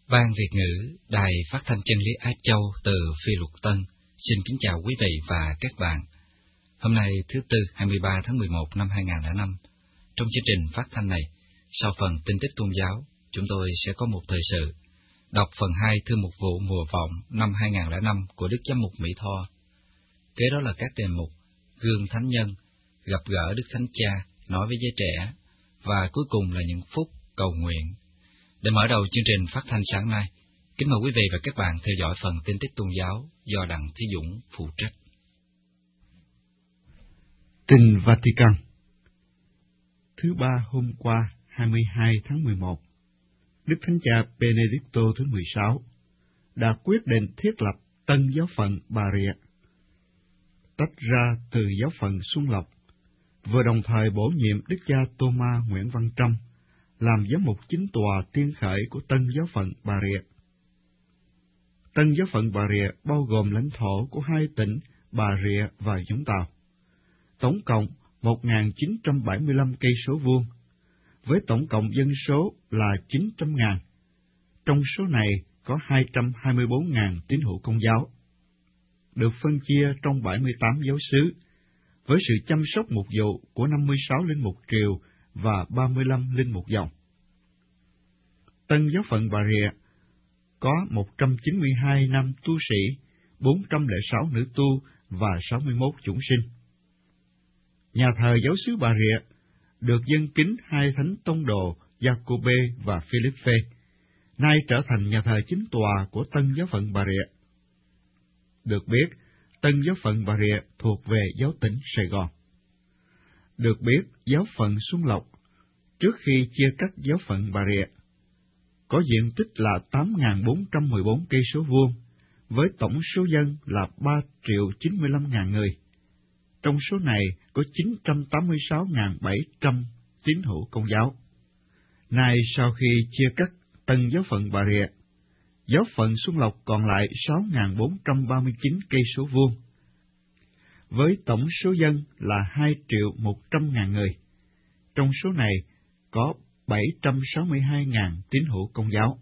Ban Việt ngữ, Đài Phát thanh Chân lý Á Châu từ Phi Luật Tân, xin kính chào quý vị và các bạn. Hôm nay thứ Tư 23 tháng 11 năm 2005, trong chương trình phát thanh này, sau phần tin tức tôn giáo, chúng tôi sẽ có một thời sự, đọc phần 2 thư mục vụ mùa vọng năm 2005 của Đức Giám mục Mỹ Tho. Kế đó là các đề mục Gương Thánh Nhân, Gặp gỡ Đức Thánh Cha, Nói với giới trẻ, và cuối cùng là những phút cầu nguyện. Để mở đầu chương trình phát thanh sáng nay, kính mời quý vị và các bạn theo dõi phần tin tức tôn giáo do Đặng Thí Dũng phụ trách. Tin Vatican. Thứ Ba hôm qua, 22 tháng 11, Đức Thánh Cha Benedicto thứ 16 đã quyết định thiết lập tân giáo phận Bà Rịa, tách ra từ giáo phận Xuân Lộc, vừa đồng thời bổ nhiệm Đức cha Thomas Nguyễn Văn Trâm làm giám mục chính tòa tiên khởi của tân giáo phận Bà Rịa. Tân giáo phận Bà Rịa bao gồm lãnh thổ của hai tỉnh Bà Rịa và Vũng Tàu, tổng cộng 1.975 cây số vuông, với tổng cộng dân số là 900.000. Trong số này có 224.000 tín hữu Công giáo, được phân chia trong 78 giáo xứ, với sự chăm sóc mục vụ của 56 linh mục triều và 35 linh mục dòng. Tân giáo phận Bà Rịa có 192 nam tu sĩ, 406 nữ tu và 61 chủng sinh. Nhà thờ giáo xứ Bà Rịa được dâng kính hai thánh tông đồ Giacôbê và Philippe, nay trở thành nhà thờ chính tòa của tân giáo phận Bà Rịa. Được biết, tân giáo phận Bà Rịa thuộc về giáo tỉnh Sài Gòn. Được biết, giáo phận Xuân Lộc, trước khi chia cắt giáo phận Bà Rịa, có diện tích là 8.414 cây số vuông, với tổng số dân là 3.095.000 người. Trong số này có 986.700 tín hữu Công giáo. Nay sau khi chia cắt tân giáo phận Bà Rịa, giáo phận Xuân Lộc còn lại 6.439 cây số vuông, với tổng số dân là 2.100.000 người. Trong số này có 762.000 tín hữu Công giáo.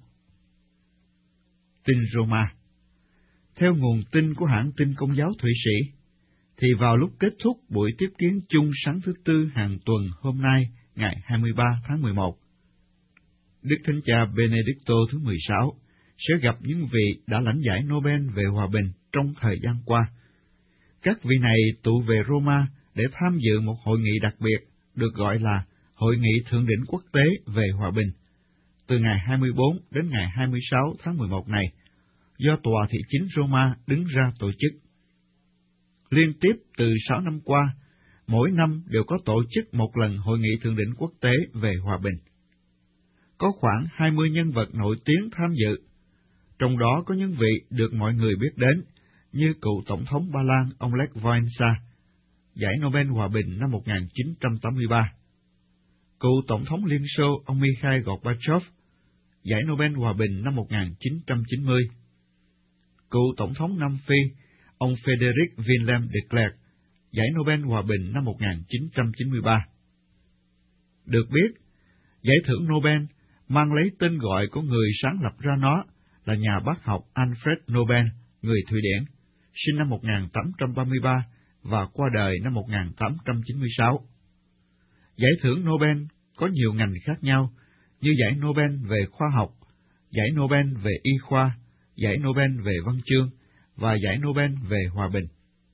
Tin Roma. Theo nguồn tin của hãng tin Công giáo Thụy Sĩ, thì vào lúc kết thúc buổi tiếp kiến chung sáng thứ Tư hàng tuần hôm nay, ngày 23 tháng 11, Đức Thánh Cha Benedicto thứ 16 sẽ gặp những vị đã lãnh giải Nobel về hòa bình trong thời gian qua. Các vị này tụ về Roma để tham dự một hội nghị đặc biệt được gọi là Hội nghị Thượng đỉnh Quốc tế về Hòa bình, từ ngày 24 đến ngày 26 tháng 11 này, do Tòa Thị chính Roma đứng ra tổ chức. Liên tiếp từ 6 năm qua, mỗi năm đều có tổ chức một lần Hội nghị Thượng đỉnh Quốc tế về Hòa bình. Có khoảng 20 nhân vật nổi tiếng tham dự, trong đó có những vị được mọi người biết đến, như cựu Tổng thống Ba Lan ông Lech Wałęsa, giải Nobel Hòa bình năm 1983, cựu Tổng thống Liên Xô ông Mikhail Gorbachev, giải Nobel Hòa bình năm 1990, cựu Tổng thống Nam Phi ông Frederick Willem de Klerk, giải Nobel Hòa bình năm 1993. Được biết, giải thưởng Nobel mang lấy tên gọi của người sáng lập ra nó là nhà bác học Alfred Nobel, người Thụy Điển, sinh năm 1833 và qua đời năm 1896. Giải thưởng Nobel có nhiều ngành khác nhau, như giải Nobel về khoa học, giải Nobel về y khoa, giải Nobel về văn chương và giải Nobel về hòa bình.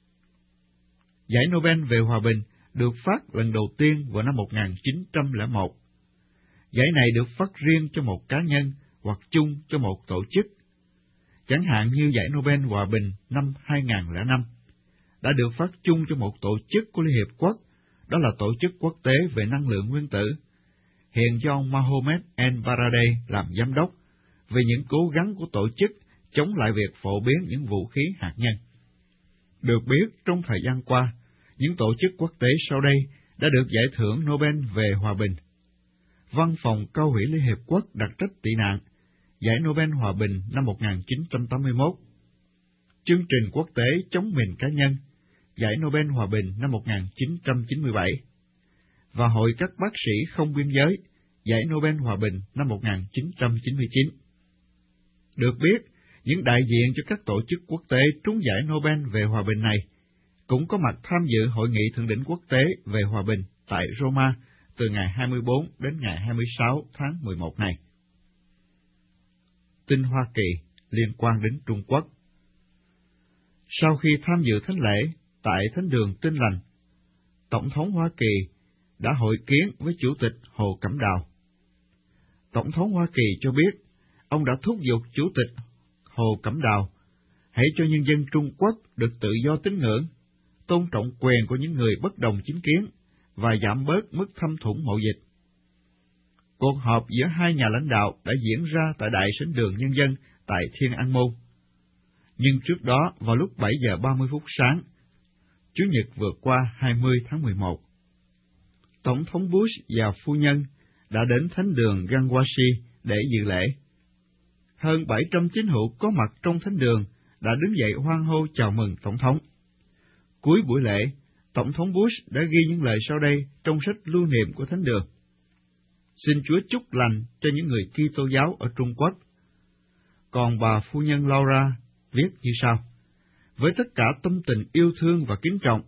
Giải Nobel về hòa bình được phát lần đầu tiên vào năm 1901. Giải này được phát riêng cho một cá nhân hoặc chung cho một tổ chức. Chẳng hạn như giải Nobel Hòa bình năm 2005 đã được phát chung cho một tổ chức của Liên Hiệp Quốc, đó là Tổ chức Quốc tế về Năng lượng Nguyên tử, hiện do ông Mohammed El Baradei làm giám đốc, về những cố gắng của tổ chức chống lại việc phổ biến những vũ khí hạt nhân. Được biết, trong thời gian qua, những tổ chức quốc tế sau đây đã được giải thưởng Nobel về Hòa bình. Văn phòng Cao ủy Liên Hiệp Quốc đặc trách tị nạn, giải Nobel Hòa bình năm 1981. Chương trình quốc tế chống mìn cá nhân, giải Nobel Hòa bình năm 1997. Và Hội các bác sĩ không biên giới, giải Nobel Hòa bình năm 1999. Được biết, những đại diện cho các tổ chức quốc tế trúng giải Nobel về hòa bình này cũng có mặt tham dự Hội nghị Thượng đỉnh quốc tế về hòa bình tại Roma từ ngày 24 đến ngày 26 tháng 11 này. Tin Hoa Kỳ liên quan đến Trung Quốc. Sau khi tham dự thánh lễ tại Thánh đường Tin Lành, Tổng thống Hoa Kỳ đã hội kiến với Chủ tịch Hồ Cẩm Đào. Tổng thống Hoa Kỳ cho biết, ông đã thúc giục Chủ tịch Hồ Cẩm Đào hãy cho nhân dân Trung Quốc được tự do tín ngưỡng, tôn trọng quyền của những người bất đồng chính kiến và giảm bớt mức thâm thủng mậu dịch. Cuộc họp giữa hai nhà lãnh đạo đã diễn ra tại Đại sảnh đường Nhân dân tại Thiên An Môn. Nhưng trước đó, vào lúc 7 giờ 30 phút sáng, Chủ nhật vừa qua 20 tháng 11, Tổng thống Bush và phu nhân đã đến thánh đường Gangwashi để dự lễ. Hơn 700 tín hữu có mặt trong thánh đường đã đứng dậy hoan hô chào mừng Tổng thống. Cuối buổi lễ, Tổng thống Bush đã ghi những lời sau đây trong sách lưu niệm của thánh đường. Xin Chúa chúc lành cho những người Kitô giáo ở Trung Quốc. Còn bà phu nhân Laura viết như sau: với tất cả tâm tình yêu thương và kính trọng,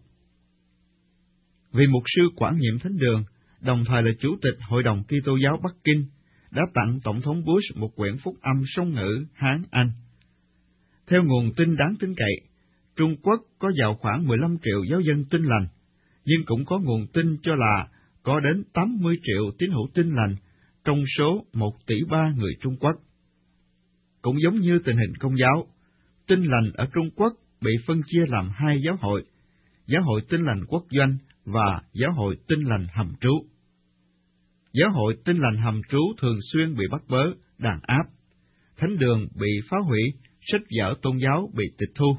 vị mục sư quản nhiệm thánh đường, đồng thời là chủ tịch Hội đồng Kitô giáo Bắc Kinh, đã tặng Tổng thống Bush một quyển phúc âm song ngữ Hán-Anh. Theo nguồn tin đáng tin cậy, Trung Quốc có vào khoảng 15 triệu giáo dân Tin lành, nhưng cũng có nguồn tin cho là có đến 80 triệu tín hữu Tin lành trong số 1,3 tỷ người Trung Quốc. Cũng giống như tình hình Công giáo, Tin lành ở Trung Quốc bị phân chia làm hai giáo hội Tin lành quốc doanh và giáo hội Tin lành hầm trú. Giáo hội Tin lành hầm trú thường xuyên bị bắt bớ, đàn áp, thánh đường bị phá hủy, sách vở tôn giáo bị tịch thu.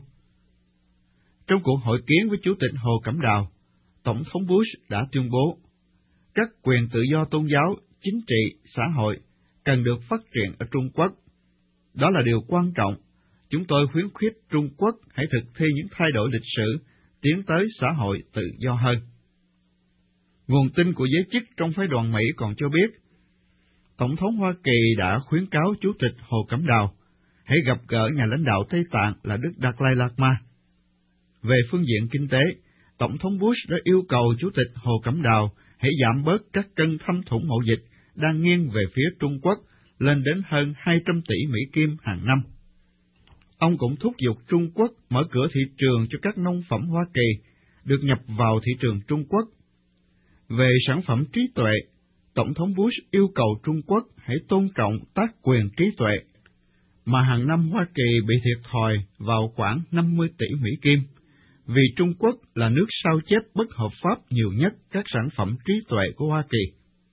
Trong cuộc hội kiến với Chủ tịch Hồ Cẩm Đào, Tổng thống Bush đã tuyên bố, các quyền tự do tôn giáo, chính trị, xã hội cần được phát triển ở Trung Quốc. Đó là điều quan trọng. Chúng tôi khuyến khích Trung Quốc hãy thực thi những thay đổi lịch sử, tiến tới xã hội tự do hơn. Nguồn tin của giới chức trong phái đoàn Mỹ còn cho biết, Tổng thống Hoa Kỳ đã khuyến cáo Chủ tịch Hồ Cẩm Đào hãy gặp gỡ nhà lãnh đạo Tây Tạng là Đức Đạt Lai Lạt Ma. Về phương diện kinh tế, Tổng thống Bush đã yêu cầu Chủ tịch Hồ Cẩm Đào hãy giảm bớt các cân thâm thủng mậu dịch đang nghiêng về phía Trung Quốc lên đến hơn 200 tỷ Mỹ Kim hàng năm. Ông cũng thúc giục Trung Quốc mở cửa thị trường cho các nông phẩm Hoa Kỳ được nhập vào thị trường Trung Quốc. Về sản phẩm trí tuệ, Tổng thống Bush yêu cầu Trung Quốc hãy tôn trọng tác quyền trí tuệ, mà hàng năm Hoa Kỳ bị thiệt thòi vào khoảng 50 tỷ Mỹ Kim, vì Trung Quốc là nước sao chép bất hợp pháp nhiều nhất các sản phẩm trí tuệ của Hoa Kỳ.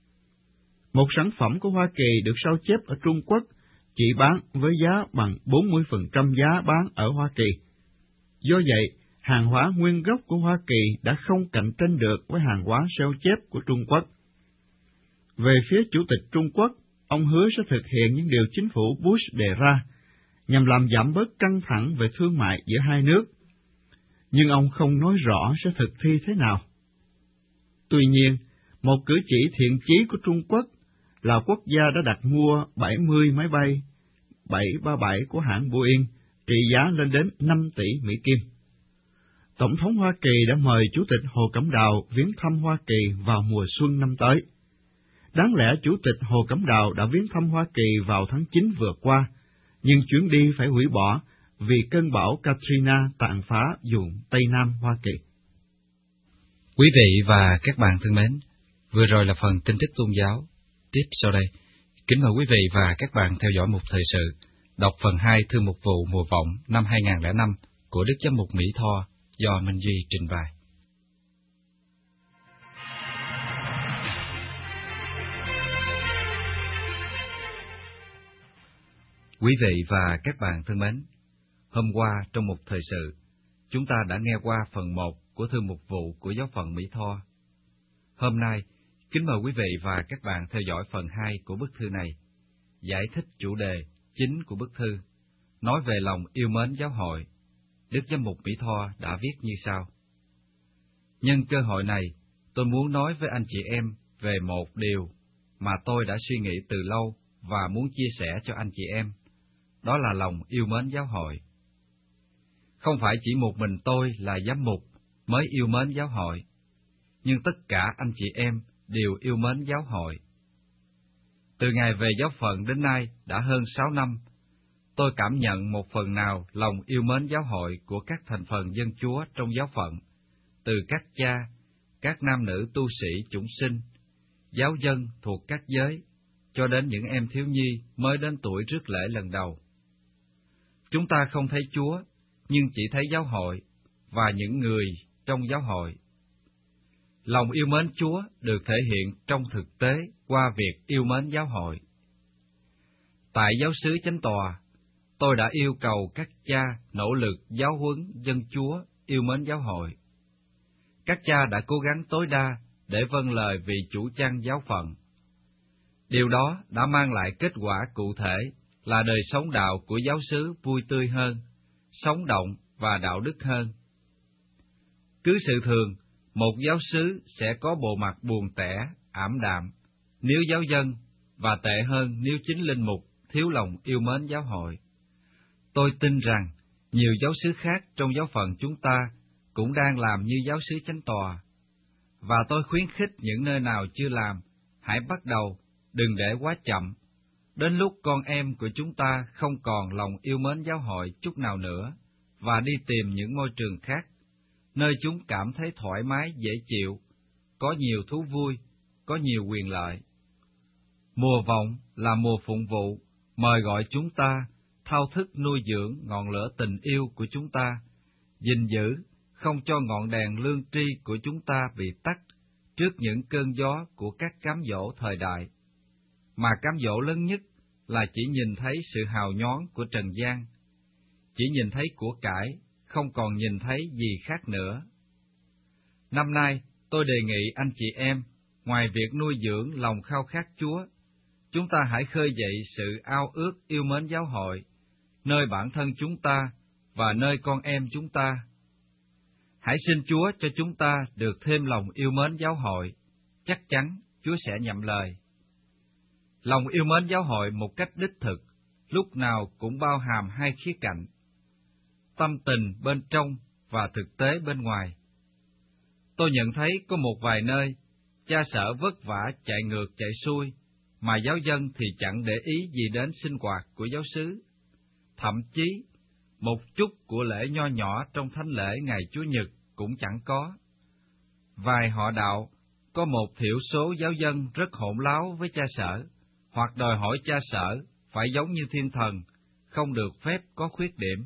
Một sản phẩm của Hoa Kỳ được sao chép ở Trung Quốc chỉ bán với giá bằng 40% giá bán ở Hoa Kỳ. Do vậy, hàng hóa nguyên gốc của Hoa Kỳ đã không cạnh tranh được với hàng hóa sao chép của Trung Quốc. Về phía Chủ tịch Trung Quốc, ông hứa sẽ thực hiện những điều chính phủ Bush đề ra, nhằm làm giảm bớt căng thẳng về thương mại giữa hai nước, nhưng ông không nói rõ sẽ thực thi thế nào. Tuy nhiên, một cử chỉ thiện chí của Trung Quốc là quốc gia đã đặt mua 70 máy bay 737 của hãng Boeing, trị giá lên đến 5 tỷ Mỹ Kim. Tổng thống Hoa Kỳ đã mời Chủ tịch Hồ Cẩm Đào viếng thăm Hoa Kỳ vào mùa xuân năm tới. Đáng lẽ Chủ tịch Hồ Cẩm Đào đã viếng thăm Hoa Kỳ vào tháng 9 vừa qua, nhưng chuyến đi phải hủy bỏ vì cơn bão Katrina tàn phá vùng Tây Nam Hoa Kỳ. Quý vị và các bạn thân mến, vừa rồi là phần tin tức tôn giáo. Tiếp sau đây, kính mời quý vị và các bạn theo dõi mục thời sự, đọc phần 2 thư mục vụ mùa vọng năm 2005 của Đức Giám mục Mỹ Tho do Minh Duy trình bày. Quý vị và các bạn thân mến, hôm qua trong mục thời sự, chúng ta đã nghe qua phần 1 của thư mục vụ của giáo phận Mỹ Tho. Hôm nay, kính mời quý vị và các bạn theo dõi phần 2 của bức thư này, giải thích chủ đề chính của bức thư, nói về lòng yêu mến giáo hội. Đức Giám mục Mỹ Tho đã viết như sau: nhân cơ hội này, tôi muốn nói với anh chị em về một điều mà tôi đã suy nghĩ từ lâu và muốn chia sẻ cho anh chị em. đó là lòng yêu mến giáo hội. Không phải chỉ một mình tôi là giám mục mới yêu mến giáo hội, nhưng tất cả anh chị em đều yêu mến giáo hội. Từ ngày về giáo phận đến nay đã hơn 6 năm, tôi cảm nhận một phần nào lòng yêu mến giáo hội của các thành phần dân Chúa trong giáo phận, từ các cha, các nam nữ tu sĩ chủng sinh, giáo dân thuộc các giới, cho đến những em thiếu nhi mới đến tuổi rước lễ lần đầu. Chúng ta không thấy Chúa, nhưng chỉ thấy giáo hội và những người trong giáo hội. Lòng yêu mến Chúa được thể hiện trong thực tế qua việc yêu mến giáo hội. Tại giáo xứ Chánh tòa, tôi đã yêu cầu các cha nỗ lực giáo huấn dân Chúa yêu mến giáo hội. Các cha đã cố gắng tối đa để vâng lời vị chủ chăn giáo phận. Điều đó đã mang lại kết quả cụ thể là đời sống đạo của giáo xứ vui tươi hơn, sống động và đạo đức hơn. Cứ sự thường, một giáo xứ sẽ có bộ mặt buồn tẻ, ảm đạm, nếu giáo dân, và tệ hơn nếu chính linh mục thiếu lòng yêu mến giáo hội. Tôi tin rằng nhiều giáo xứ khác trong giáo phận chúng ta cũng đang làm như giáo xứ Chánh tòa, và tôi khuyến khích những nơi nào chưa làm, hãy bắt đầu, đừng để quá chậm. Đến lúc con em của chúng ta không còn lòng yêu mến giáo hội chút nào nữa, và đi tìm những môi trường khác, nơi chúng cảm thấy thoải mái, dễ chịu, có nhiều thú vui, có nhiều quyền lợi. Mùa vọng là mùa phụng vụ, mời gọi chúng ta thao thức nuôi dưỡng ngọn lửa tình yêu của chúng ta, gìn giữ, không cho ngọn đèn lương tri của chúng ta bị tắt trước những cơn gió của các cám dỗ thời đại, mà cám dỗ lớn nhất là chỉ nhìn thấy sự hào nhoáng của trần gian, chỉ nhìn thấy của cải, không còn nhìn thấy gì khác nữa. Năm nay, tôi đề nghị anh chị em, ngoài việc nuôi dưỡng lòng khao khát Chúa, chúng ta hãy khơi dậy sự ao ước yêu mến giáo hội, nơi bản thân chúng ta và nơi con em chúng ta. Hãy xin Chúa cho chúng ta được thêm lòng yêu mến giáo hội, chắc chắn Chúa sẽ nhậm lời. Lòng yêu mến giáo hội một cách đích thực, lúc nào cũng bao hàm hai khía cạnh: tâm tình bên trong và thực tế bên ngoài. Tôi nhận thấy có một vài nơi, cha sở vất vả chạy ngược chạy xuôi, mà giáo dân thì chẳng để ý gì đến sinh hoạt của giáo xứ. Thậm chí, một chút của lễ nho nhỏ trong thánh lễ ngày Chủ nhật cũng chẳng có. Vài họ đạo, có một thiểu số giáo dân rất hỗn láo với cha sở, hoặc đòi hỏi cha sở phải giống như thiên thần, không được phép có khuyết điểm.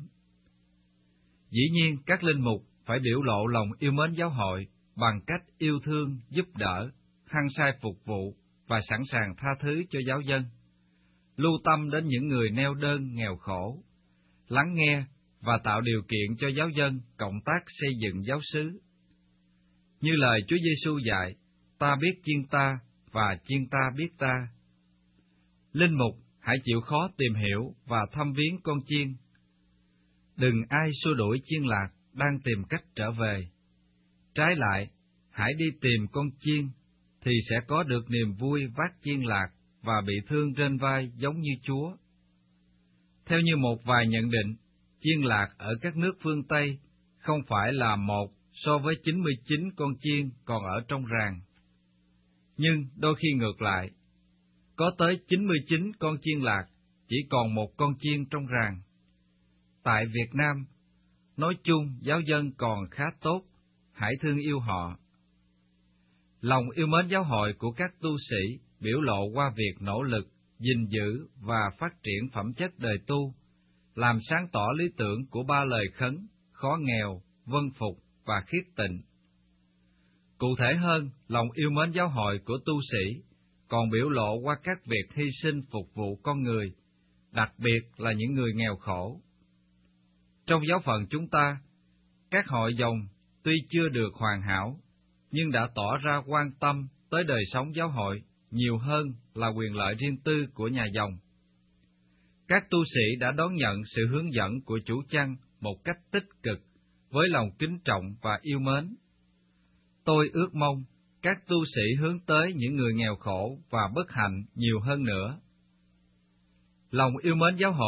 Dĩ nhiên, các linh mục phải biểu lộ lòng yêu mến giáo hội bằng cách yêu thương, giúp đỡ, hăng say phục vụ và sẵn sàng tha thứ cho giáo dân, lưu tâm đến những người neo đơn, nghèo khổ, lắng nghe và tạo điều kiện cho giáo dân cộng tác xây dựng giáo xứ. Như lời Chúa Giêsu dạy, ta biết chiên ta và chiên ta biết ta. Linh mục hãy chịu khó tìm hiểu và thăm viếng con chiên. Đừng ai xua đuổi chiên lạc đang tìm cách trở về. Trái lại, hãy đi tìm con chiên, thì sẽ có được niềm vui vác chiên lạc và bị thương trên vai giống như Chúa. Theo như một vài nhận định, chiên lạc ở các nước phương Tây không phải là một so với 99 con chiên còn ở trong ràng. Nhưng đôi khi ngược lại, có tới 99 con chiên lạc, chỉ còn một con chiên trong ràng. Tại Việt Nam, nói chung giáo dân còn khá tốt, hãy thương yêu họ. Lòng yêu mến giáo hội của các tu sĩ biểu lộ qua việc nỗ lực, gìn giữ và phát triển phẩm chất đời tu, làm sáng tỏ lý tưởng của ba lời khấn: khó nghèo, vâng phục và khiết tịnh. Cụ thể hơn, lòng yêu mến giáo hội của tu sĩ còn biểu lộ qua các việc hy sinh phục vụ con người, đặc biệt là những người nghèo khổ. Trong giáo phận chúng ta, các hội dòng tuy chưa được hoàn hảo, nhưng đã tỏ ra quan tâm tới đời sống giáo hội nhiều hơn là quyền lợi riêng tư của nhà dòng. Các tu sĩ đã đón nhận sự hướng dẫn của chủ chăn một cách tích cực, với lòng kính trọng và yêu mến. Tôi ước mong các tu sĩ hướng tới những người nghèo khổ và bất hạnh nhiều hơn nữa. Lòng yêu mến giáo hội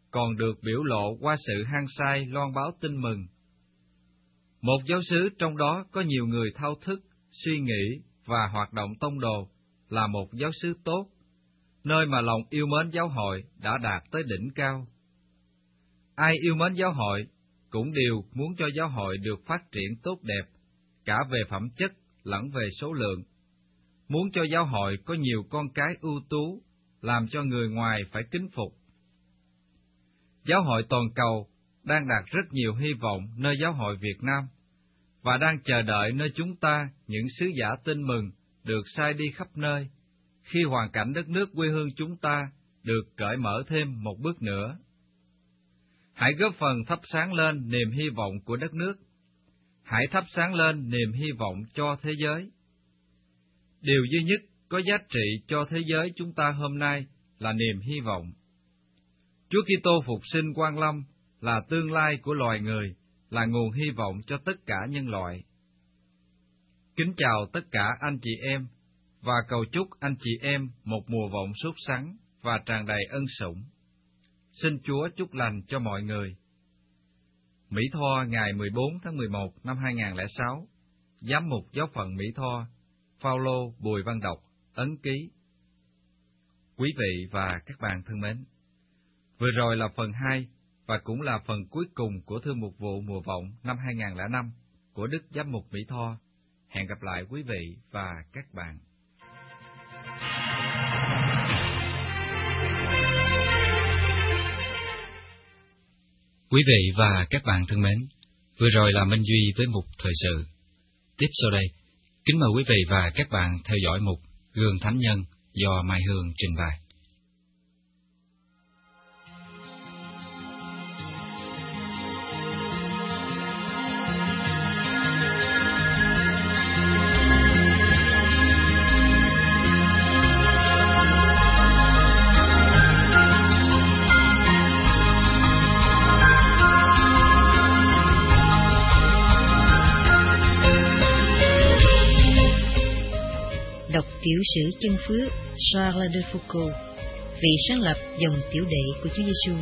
còn được biểu lộ qua sự hăng say loan báo tin mừng. Một giáo xứ trong đó có nhiều người thao thức, suy nghĩ và hoạt động tông đồ là một giáo xứ tốt, nơi mà lòng yêu mến giáo hội đã đạt tới đỉnh cao. Ai yêu mến giáo hội cũng đều muốn cho giáo hội được phát triển tốt đẹp, cả về phẩm chất lẫn về số lượng, muốn cho giáo hội có nhiều con cái ưu tú, làm cho người ngoài phải kính phục. Giáo hội toàn cầu đang đặt rất nhiều hy vọng nơi giáo hội Việt Nam, và đang chờ đợi nơi chúng ta những sứ giả tin mừng được sai đi khắp nơi, khi hoàn cảnh đất nước quê hương chúng ta được cởi mở thêm một bước nữa. Hãy góp phần thắp sáng lên niềm hy vọng của đất nước. Hãy thắp sáng lên niềm hy vọng cho thế giới. Điều duy nhất có giá trị cho thế giới chúng ta hôm nay là niềm hy vọng. Chúa Kitô phục sinh Quang Lâm là tương lai của loài người, là nguồn hy vọng cho tất cả nhân loại. Kính chào tất cả anh chị em, và cầu chúc anh chị em một mùa vọng sốt sắng và tràn đầy ân sủng. Xin Chúa chúc lành cho mọi người. Mỹ Tho ngày 14 tháng 11 năm 2006, Giám mục Giáo phận Mỹ Tho, Phaolô Bùi Văn Đọc, ấn ký. Quý vị và các bạn thân mến, vừa rồi là phần 2 và cũng là phần cuối cùng của thư mục vụ mùa vọng năm 2005 của Đức Giám mục Mỹ Tho. Hẹn gặp lại quý vị và các bạn. Quý vị và các bạn thân mến, vừa rồi là Minh Duy với mục thời sự. Tiếp sau đây, kính mời quý vị và các bạn theo dõi mục Gương Thánh Nhân do Mai Hương trình bày. Đọc tiểu sử chân phước Charles de Foucauld, vị sáng lập dòng tiểu đệ của Chúa Giêsu.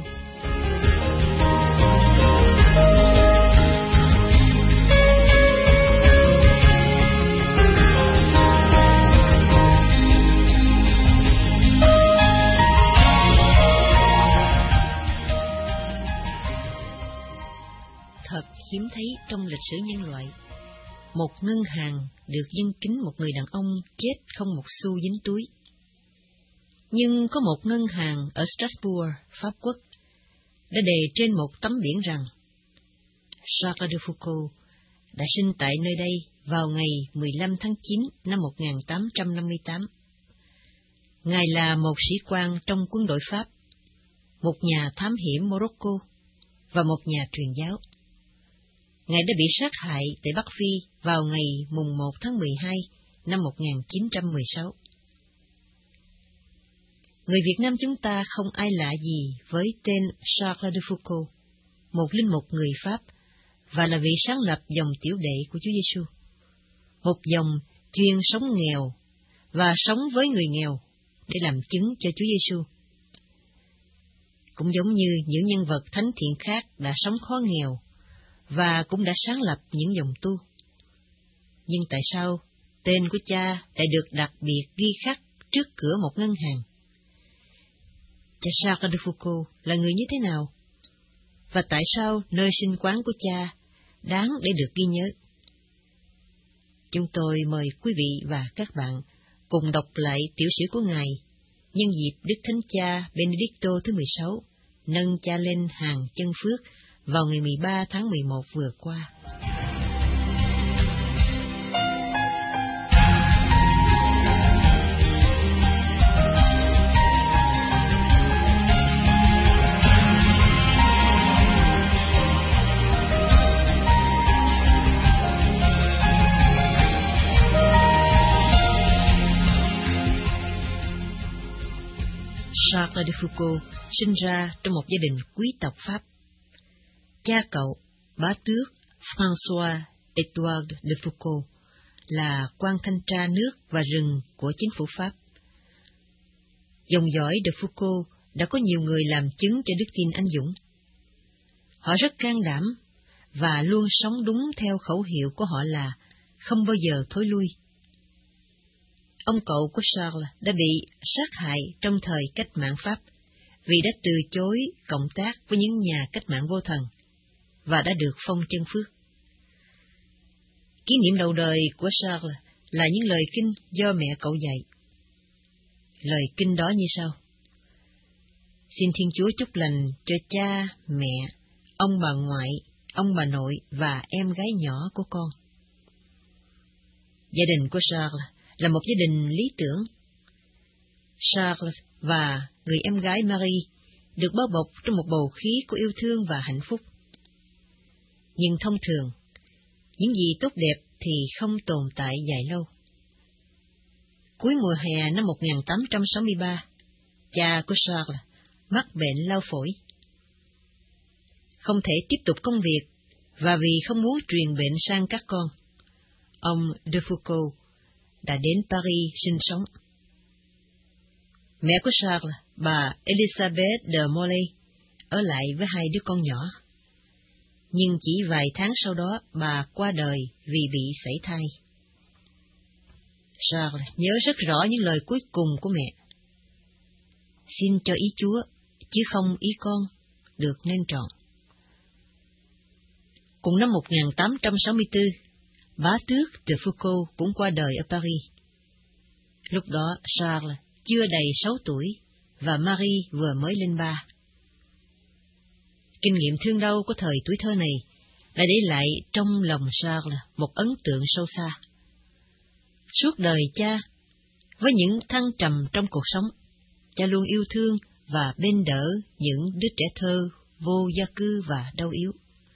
Thật hiếm thấy trong lịch sử nhân loại, một ngân hàng được dâng kính một người đàn ông chết không một xu dính túi. Nhưng có một ngân hàng ở Strasbourg, Pháp Quốc, đã đề trên một tấm biển rằng Charles de Foucauld đã sinh tại nơi đây vào ngày 15 tháng 9 năm 1858. Ngài là một sĩ quan trong quân đội Pháp, một nhà thám hiểm Morocco và một nhà truyền giáo. Ngài đã bị sát hại tại Bắc Phi vào ngày mùng 1 tháng 12 năm 1916. Người Việt Nam chúng ta không ai lạ gì với tên Charles de Foucauld, một linh mục người Pháp, và là vị sáng lập dòng tiểu đệ của Chúa Giêsu, một dòng chuyên sống nghèo và sống với người nghèo để làm chứng cho Chúa Giêsu. Cũng giống như những nhân vật thánh thiện khác đã sống khó nghèo và cũng đã sáng lập những dòng tu. Nhưng tại sao tên của cha lại được đặc biệt ghi khắc trước cửa một ngân hàng? Cha Charles de Foucauld là người như thế nào? Và tại sao nơi sinh quán của cha đáng để được ghi nhớ? Chúng tôi mời quý vị và các bạn cùng đọc lại tiểu sử của Ngài nhân dịp Đức Thánh Cha Benedicto thứ 16 nâng cha lên hàng chân phước vào ngày 13 tháng 11 vừa qua. Charles de Foucauld sinh ra trong một gia đình quý tộc Pháp. Cha cậu, bá tước François Édouard de Foucauld, là quan thanh tra nước và rừng của chính phủ Pháp. Dòng dõi de Foucauld đã có nhiều người làm chứng cho đức tin anh dũng. Họ rất can đảm và luôn sống đúng theo khẩu hiệu của họ là không bao giờ thối lui. Ông cậu của Charles đã bị sát hại trong thời cách mạng Pháp vì đã từ chối cộng tác với những nhà cách mạng vô thần và đã được phong chân phước. Kỷ niệm đầu đời của Charles là những lời kinh do mẹ cậu dạy. Lời kinh đó như sau: Xin Thiên Chúa chúc lành cho cha, mẹ, ông bà ngoại, ông bà nội và em gái nhỏ của con. Gia đình của Charles là một gia đình lý tưởng. Charles và người em gái Marie được bao bọc trong một bầu khí của yêu thương và hạnh phúc. Nhưng thông thường, những gì tốt đẹp thì không tồn tại dài lâu. Cuối mùa hè năm 1863, cha của Charles mắc bệnh lao phổi. Không thể tiếp tục công việc, và vì không muốn truyền bệnh sang các con, ông de Foucauld đã đến Paris sinh sống. Mẹ của Charles, bà Elisabeth de Molay, ở lại với hai đứa con nhỏ. Nhưng chỉ vài tháng sau đó, bà qua đời vì bị sảy thai. Charles nhớ rất rõ những lời cuối cùng của mẹ: Xin cho ý Chúa, chứ không ý con, được nên trọn. Cùng năm 1864, bá tước de Foucauld cũng qua đời ở Paris. Lúc đó Charles chưa đầy 6 tuổi và Marie vừa mới lên 3. Kinh nghiệm thương đau của thời tuổi thơ này đã để lại trong lòng Charles một ấn tượng sâu xa. Suốt đời cha, với những thăng trầm trong cuộc sống, cha luôn yêu thương và bên đỡ những đứa trẻ thơ vô gia cư và đau yếu.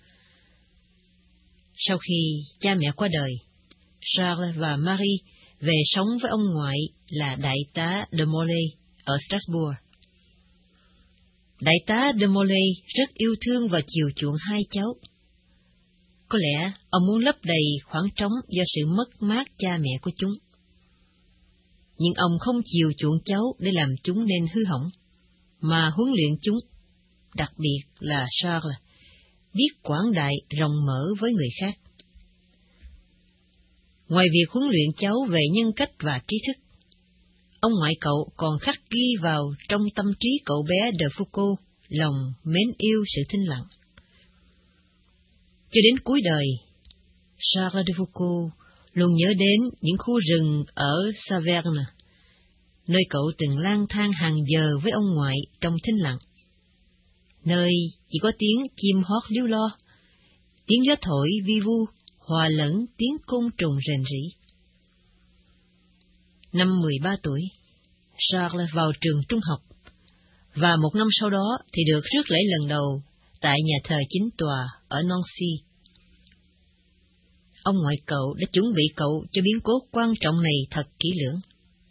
Sau khi cha mẹ qua đời, Charles và Marie về sống với ông ngoại là đại tá de Molay ở Strasbourg. Đại tá de Molay rất yêu thương và chiều chuộng hai cháu. Có lẽ ông muốn lấp đầy khoảng trống do sự mất mát cha mẹ của chúng. Nhưng ông không chiều chuộng cháu để làm chúng nên hư hỏng, mà huấn luyện chúng, đặc biệt là Charles, biết quảng đại rộng mở với người khác. Ngoài việc huấn luyện cháu về nhân cách và trí thức, ông ngoại cậu còn khắc ghi vào trong tâm trí cậu bé de Foucauld lòng mến yêu sự thinh lặng. Cho đến cuối đời, Charles de Foucauld luôn nhớ đến những khu rừng ở Saverne, nơi cậu từng lang thang hàng giờ với ông ngoại trong thinh lặng, nơi chỉ có tiếng chim hót líu lo, tiếng gió thổi vi vu hòa lẫn tiếng côn trùng rền rĩ. Năm 13 tuổi, Charles vào trường trung học, và một năm sau đó thì được rước lễ lần đầu tại nhà thờ chính tòa ở Nancy. Ông ngoại cậu đã chuẩn bị cậu cho biến cố quan trọng này thật kỹ lưỡng.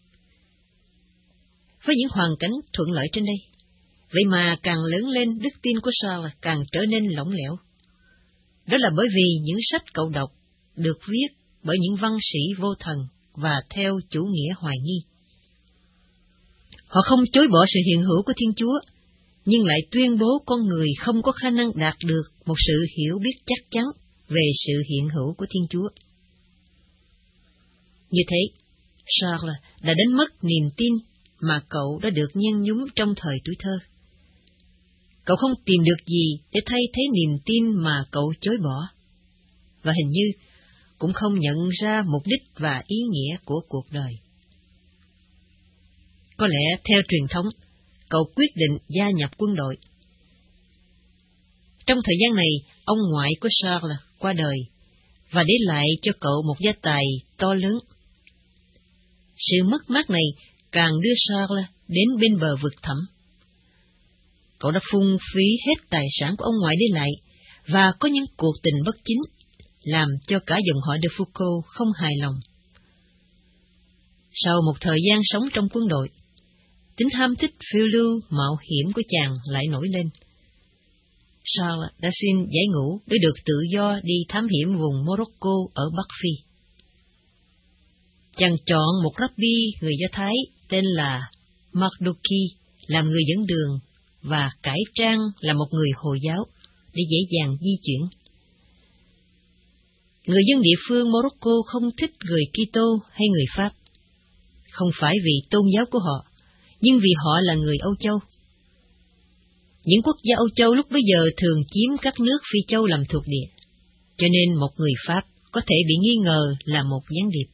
Với những hoàn cảnh thuận lợi trên đây, vậy mà càng lớn lên đức tin của Charles càng trở nên lỏng lẻo. Đó là bởi vì những sách cậu đọc được viết bởi những văn sĩ vô thần và theo chủ nghĩa hoài nghi. Họ không chối bỏ sự hiện hữu của Thiên Chúa, nhưng lại tuyên bố con người không có khả năng đạt được một sự hiểu biết chắc chắn về sự hiện hữu của Thiên Chúa. Như thế, Charles đã đánh mất niềm tin mà cậu đã được nhen nhúm trong thời tuổi thơ. Cậu không tìm được gì để thay thế niềm tin mà cậu chối bỏ, và hình như cũng không nhận ra mục đích và ý nghĩa của cuộc đời. Có lẽ theo truyền thống, cậu quyết định gia nhập quân đội. Trong thời gian này, ông ngoại của Charles qua đời và để lại cho cậu một gia tài to lớn. Sự mất mát này càng đưa Charles đến bên bờ vực thẳm. Cậu đã phung phí hết tài sản của ông ngoại để lại và có những cuộc tình bất chính, làm cho cả dòng họ de Foucauld không hài lòng. Sau một thời gian sống trong quân đội, tính ham thích phiêu lưu mạo hiểm của chàng lại nổi lên. Charles đã xin giải ngũ để được tự do đi thám hiểm vùng Morocco ở Bắc Phi. Chàng chọn một rabbi người Do Thái tên là Mardoki làm người dẫn đường và cải trang là một người Hồi giáo để dễ dàng di chuyển. Người dân địa phương Morocco không thích người Kitô hay người Pháp, không phải vì tôn giáo của họ, nhưng vì họ là người Âu Châu. Những quốc gia Âu Châu lúc bấy giờ thường chiếm các nước Phi Châu làm thuộc địa, cho nên một người Pháp có thể bị nghi ngờ là một gián điệp.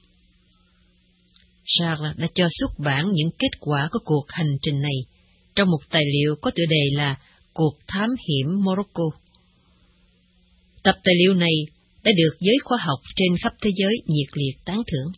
Charles đã cho xuất bản những kết quả của cuộc hành trình này trong một tài liệu có tựa đề là Cuộc thám hiểm Morocco. Tập tài liệu này đã được giới khoa học trên khắp thế giới nhiệt liệt tán thưởng.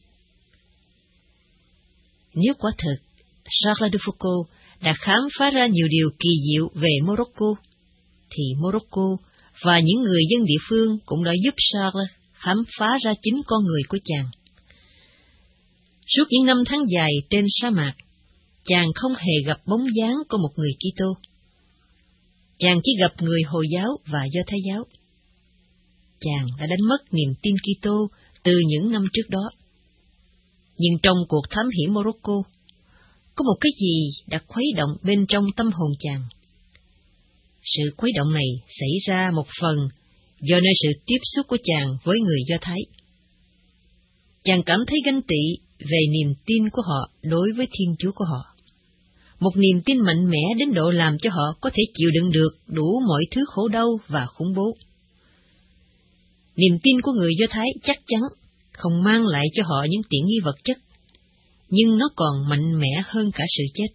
Nếu quả thực, Charles de Foucault đã khám phá ra nhiều điều kỳ diệu về Morocco, thì Morocco và những người dân địa phương cũng đã giúp Charles khám phá ra chính con người của chàng. Suốt những năm tháng dài trên sa mạc, chàng không hề gặp bóng dáng của một người Kitô. Chàng chỉ gặp người Hồi giáo và Do Thái giáo. Chàng đã đánh mất niềm tin Kitô từ những năm trước đó. Nhưng trong cuộc thám hiểm Morocco, có một cái gì đã khuấy động bên trong tâm hồn chàng. Sự khuấy động này xảy ra một phần do nơi sự tiếp xúc của chàng với người Do Thái. Chàng cảm thấy ganh tị về niềm tin của họ đối với Thiên Chúa của họ. Một niềm tin mạnh mẽ đến độ làm cho họ có thể chịu đựng được đủ mọi thứ khổ đau và khủng bố. Niềm tin của người Do Thái chắc chắn không mang lại cho họ những tiện nghi vật chất, nhưng nó còn mạnh mẽ hơn cả sự chết.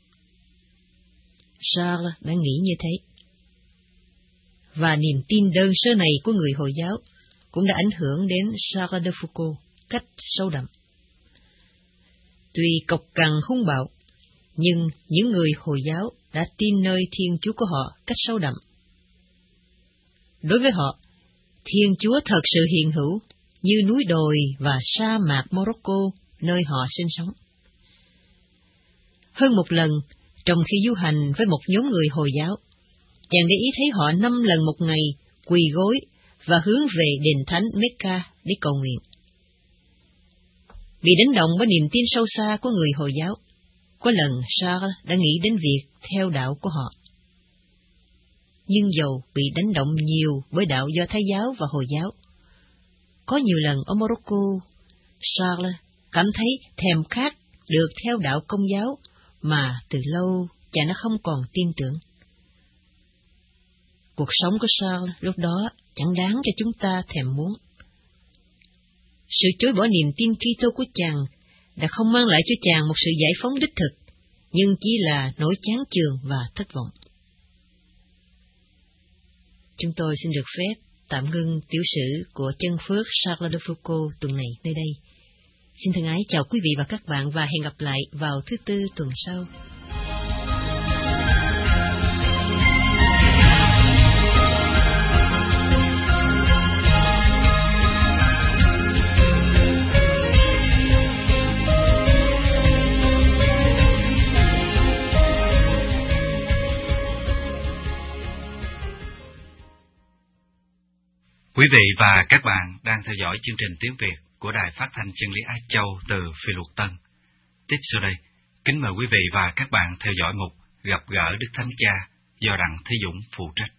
Charles đã nghĩ như thế. Và niềm tin đơn sơ này của người Hồi giáo cũng đã ảnh hưởng đến Charles de Foucault cách sâu đậm. Tuy cộc cằn hung bạo, nhưng những người Hồi giáo đã tin nơi Thiên Chúa của họ cách sâu đậm. Đối với họ, Thiên Chúa thật sự hiện hữu như núi đồi và sa mạc Morocco nơi họ sinh sống. Hơn một lần, trong khi du hành với một nhóm người Hồi giáo, chàng để ý thấy họ 5 lần một ngày quỳ gối và hướng về đền thánh Mecca để cầu nguyện. Bị đánh động bởi niềm tin sâu xa của người Hồi giáo, có lần Charles đã nghĩ đến việc theo đạo của họ. Nhưng dầu bị đánh động nhiều bởi đạo Do Thái giáo và Hồi giáo, có nhiều lần ở Morocco, Charles cảm thấy thèm khát được theo đạo Công giáo mà từ lâu chàng đã không còn tin tưởng. Cuộc sống của Charles lúc đó chẳng đáng cho chúng ta thèm muốn. Sự chối bỏ niềm tin Kitô của chàng đã không mang lại cho chàng một sự giải phóng đích thực, nhưng chỉ là nỗi chán chường và thất vọng. Chúng tôi xin được phép tạm ngưng tiểu sử của chân phước Charles de Foucault tuần này nơi đây. Xin thân ái chào quý vị và các bạn và hẹn gặp lại vào thứ Tư tuần sau. Quý vị và các bạn đang theo dõi chương trình tiếng Việt của Đài Phát thanh Chân lý Á Châu từ Phi Luật Tân. Tiếp sau đây, kính mời quý vị và các bạn theo dõi mục Gặp gỡ Đức Thánh Cha do Đặng Thế Dũng phụ trách.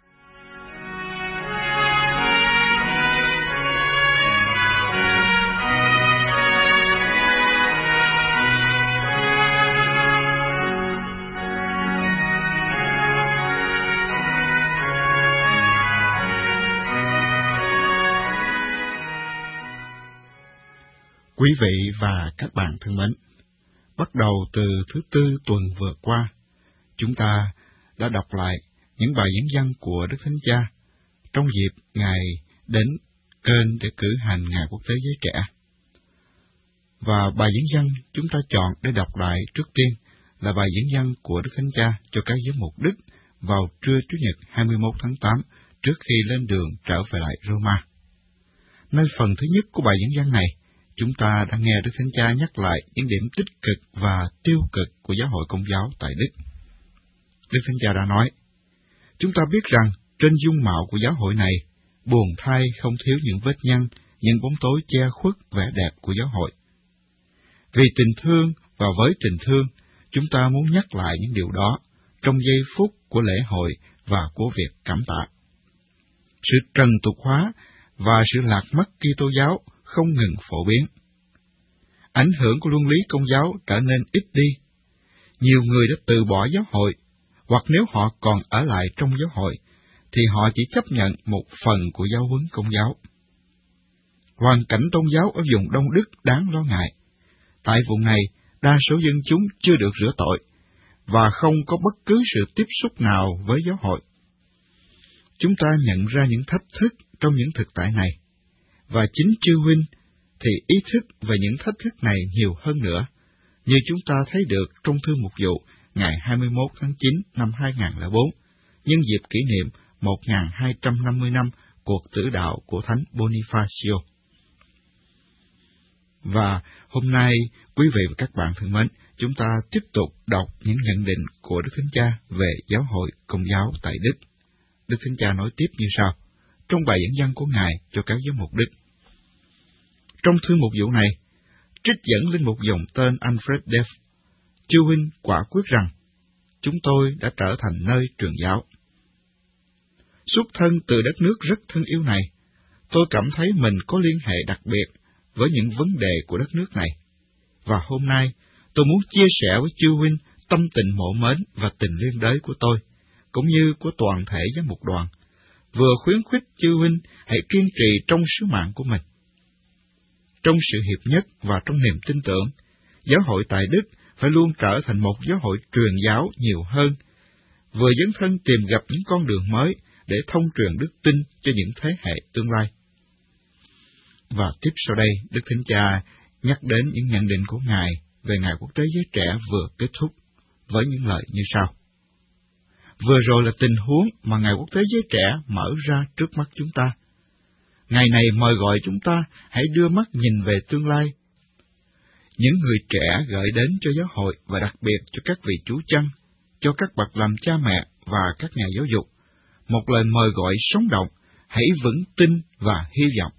Quý vị và các bạn thân mến, bắt đầu từ thứ Tư tuần vừa qua, chúng ta đã đọc lại những bài diễn văn của Đức Thánh Cha trong dịp Ngài đến Köln để cử hành Ngày Quốc tế Giới Trẻ. Và bài diễn văn chúng ta chọn để đọc lại trước tiên là bài diễn văn của Đức Thánh Cha cho các giám mục Đức vào trưa Chủ nhật 21 tháng 8 trước khi lên đường trở về lại Roma. Nơi phần thứ nhất của bài diễn văn này, chúng ta đã nghe Đức Thánh Cha nhắc lại những điểm tích cực và tiêu cực của giáo hội Công giáo tại Đức. Đức Thánh Cha đã nói, chúng ta biết rằng trên dung mạo của giáo hội này, buồn thay không thiếu những vết nhăn, những bóng tối che khuất vẻ đẹp của giáo hội. Vì tình thương và với tình thương, chúng ta muốn nhắc lại những điều đó trong giây phút của lễ hội và của việc cảm tạ. Sự trần tục hóa và sự lạc mất Kitô giáo không ngừng phổ biến. Ảnh hưởng của luân lý Công giáo trở nên ít đi. Nhiều người đã từ bỏ giáo hội, hoặc nếu họ còn ở lại trong giáo hội, thì họ chỉ chấp nhận một phần của giáo huấn Công giáo. Hoàn cảnh tôn giáo ở vùng Đông Đức đáng lo ngại. Tại vùng này, đa số dân chúng chưa được rửa tội, và không có bất cứ sự tiếp xúc nào với giáo hội. Chúng ta nhận ra những thách thức trong những thực tại này, và chính chư huynh thì ý thức về những thách thức này nhiều hơn nữa, như chúng ta thấy được trong thư mục vụ ngày 21 tháng 9 năm 2004, nhân dịp kỷ niệm 1250 năm cuộc tử đạo của Thánh Bonifacio. Và hôm nay, quý vị và các bạn thân mến, chúng ta tiếp tục đọc những nhận định của Đức Thánh Cha về giáo hội Công giáo tại Đức. Đức Thánh Cha nói tiếp như sau, trong bài dẫn văn của Ngài cho các giám mục Đức. Trong thư mục vụ này, trích dẫn linh mục dòng tên Alfred Deff, chư huynh quả quyết rằng, chúng tôi đã trở thành nơi truyền giáo. Xuất thân từ đất nước rất thân yêu này, tôi cảm thấy mình có liên hệ đặc biệt với những vấn đề của đất nước này. Và hôm nay, tôi muốn chia sẻ với chư huynh tâm tình mộ mến và tình liên đới của tôi, cũng như của toàn thể giám mục đoàn, vừa khuyến khích chư huynh hãy kiên trì trong sứ mạng của mình. Trong sự hiệp nhất và trong niềm tin tưởng, giáo hội tại Đức phải luôn trở thành một giáo hội truyền giáo nhiều hơn, vừa dấn thân tìm gặp những con đường mới để thông truyền đức tin cho những thế hệ tương lai. Và tiếp sau đây, Đức Thánh Cha nhắc đến những nhận định của Ngài về Ngày Quốc tế Giới Trẻ vừa kết thúc, với những lời như sau. Vừa rồi là tình huống mà Ngày Quốc tế Giới Trẻ mở ra trước mắt chúng ta. Ngày này mời gọi chúng ta hãy đưa mắt nhìn về tương lai. Những người trẻ gửi đến cho giáo hội và đặc biệt cho các vị chú chăn, cho các bậc làm cha mẹ và các nhà giáo dục, một lời mời gọi sống động, hãy vững tin và hy vọng.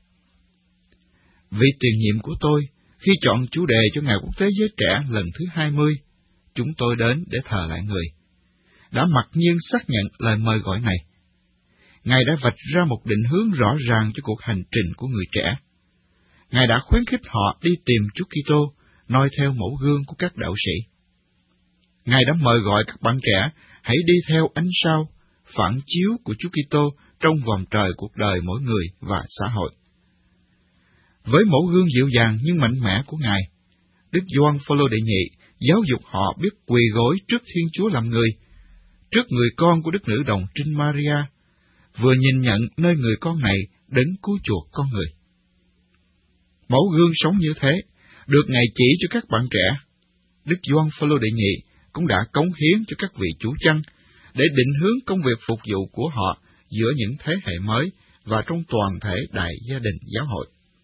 Vị tiền nhiệm của tôi, khi chọn chủ đề cho Ngày Quốc tế Giới Trẻ lần thứ 20, chúng tôi đến để thờ lại người, đã mặc nhiên xác nhận lời mời gọi này. Ngài đã vạch ra một định hướng rõ ràng cho cuộc hành trình của người trẻ. Ngài đã khuyến khích họ đi tìm Chúa Kitô, noi theo mẫu gương của các đạo sĩ. Ngài đã mời gọi các bạn trẻ hãy đi theo ánh sao, phản chiếu của Chúa Kitô trong vòng trời cuộc đời mỗi người và xã hội. Với mẫu gương dịu dàng nhưng mạnh mẽ của Ngài, Đức Gioan Phaolô đệ nhị giáo dục họ biết quỳ gối trước Thiên Chúa làm người, trước người con của Đức Nữ Đồng Trinh Maria, vừa nhìn nhận nơi người con này đấng cứu chuộc con người. Mẫu gương sống như thế được Ngài chỉ cho các bạn trẻ. Đức Gioan Phaolô đệ nhị cũng đã cống hiến cho các vị chủ chăn để định hướng công việc phục vụ của họ giữa những thế hệ mới và trong toàn thể đại gia đình giáo hội.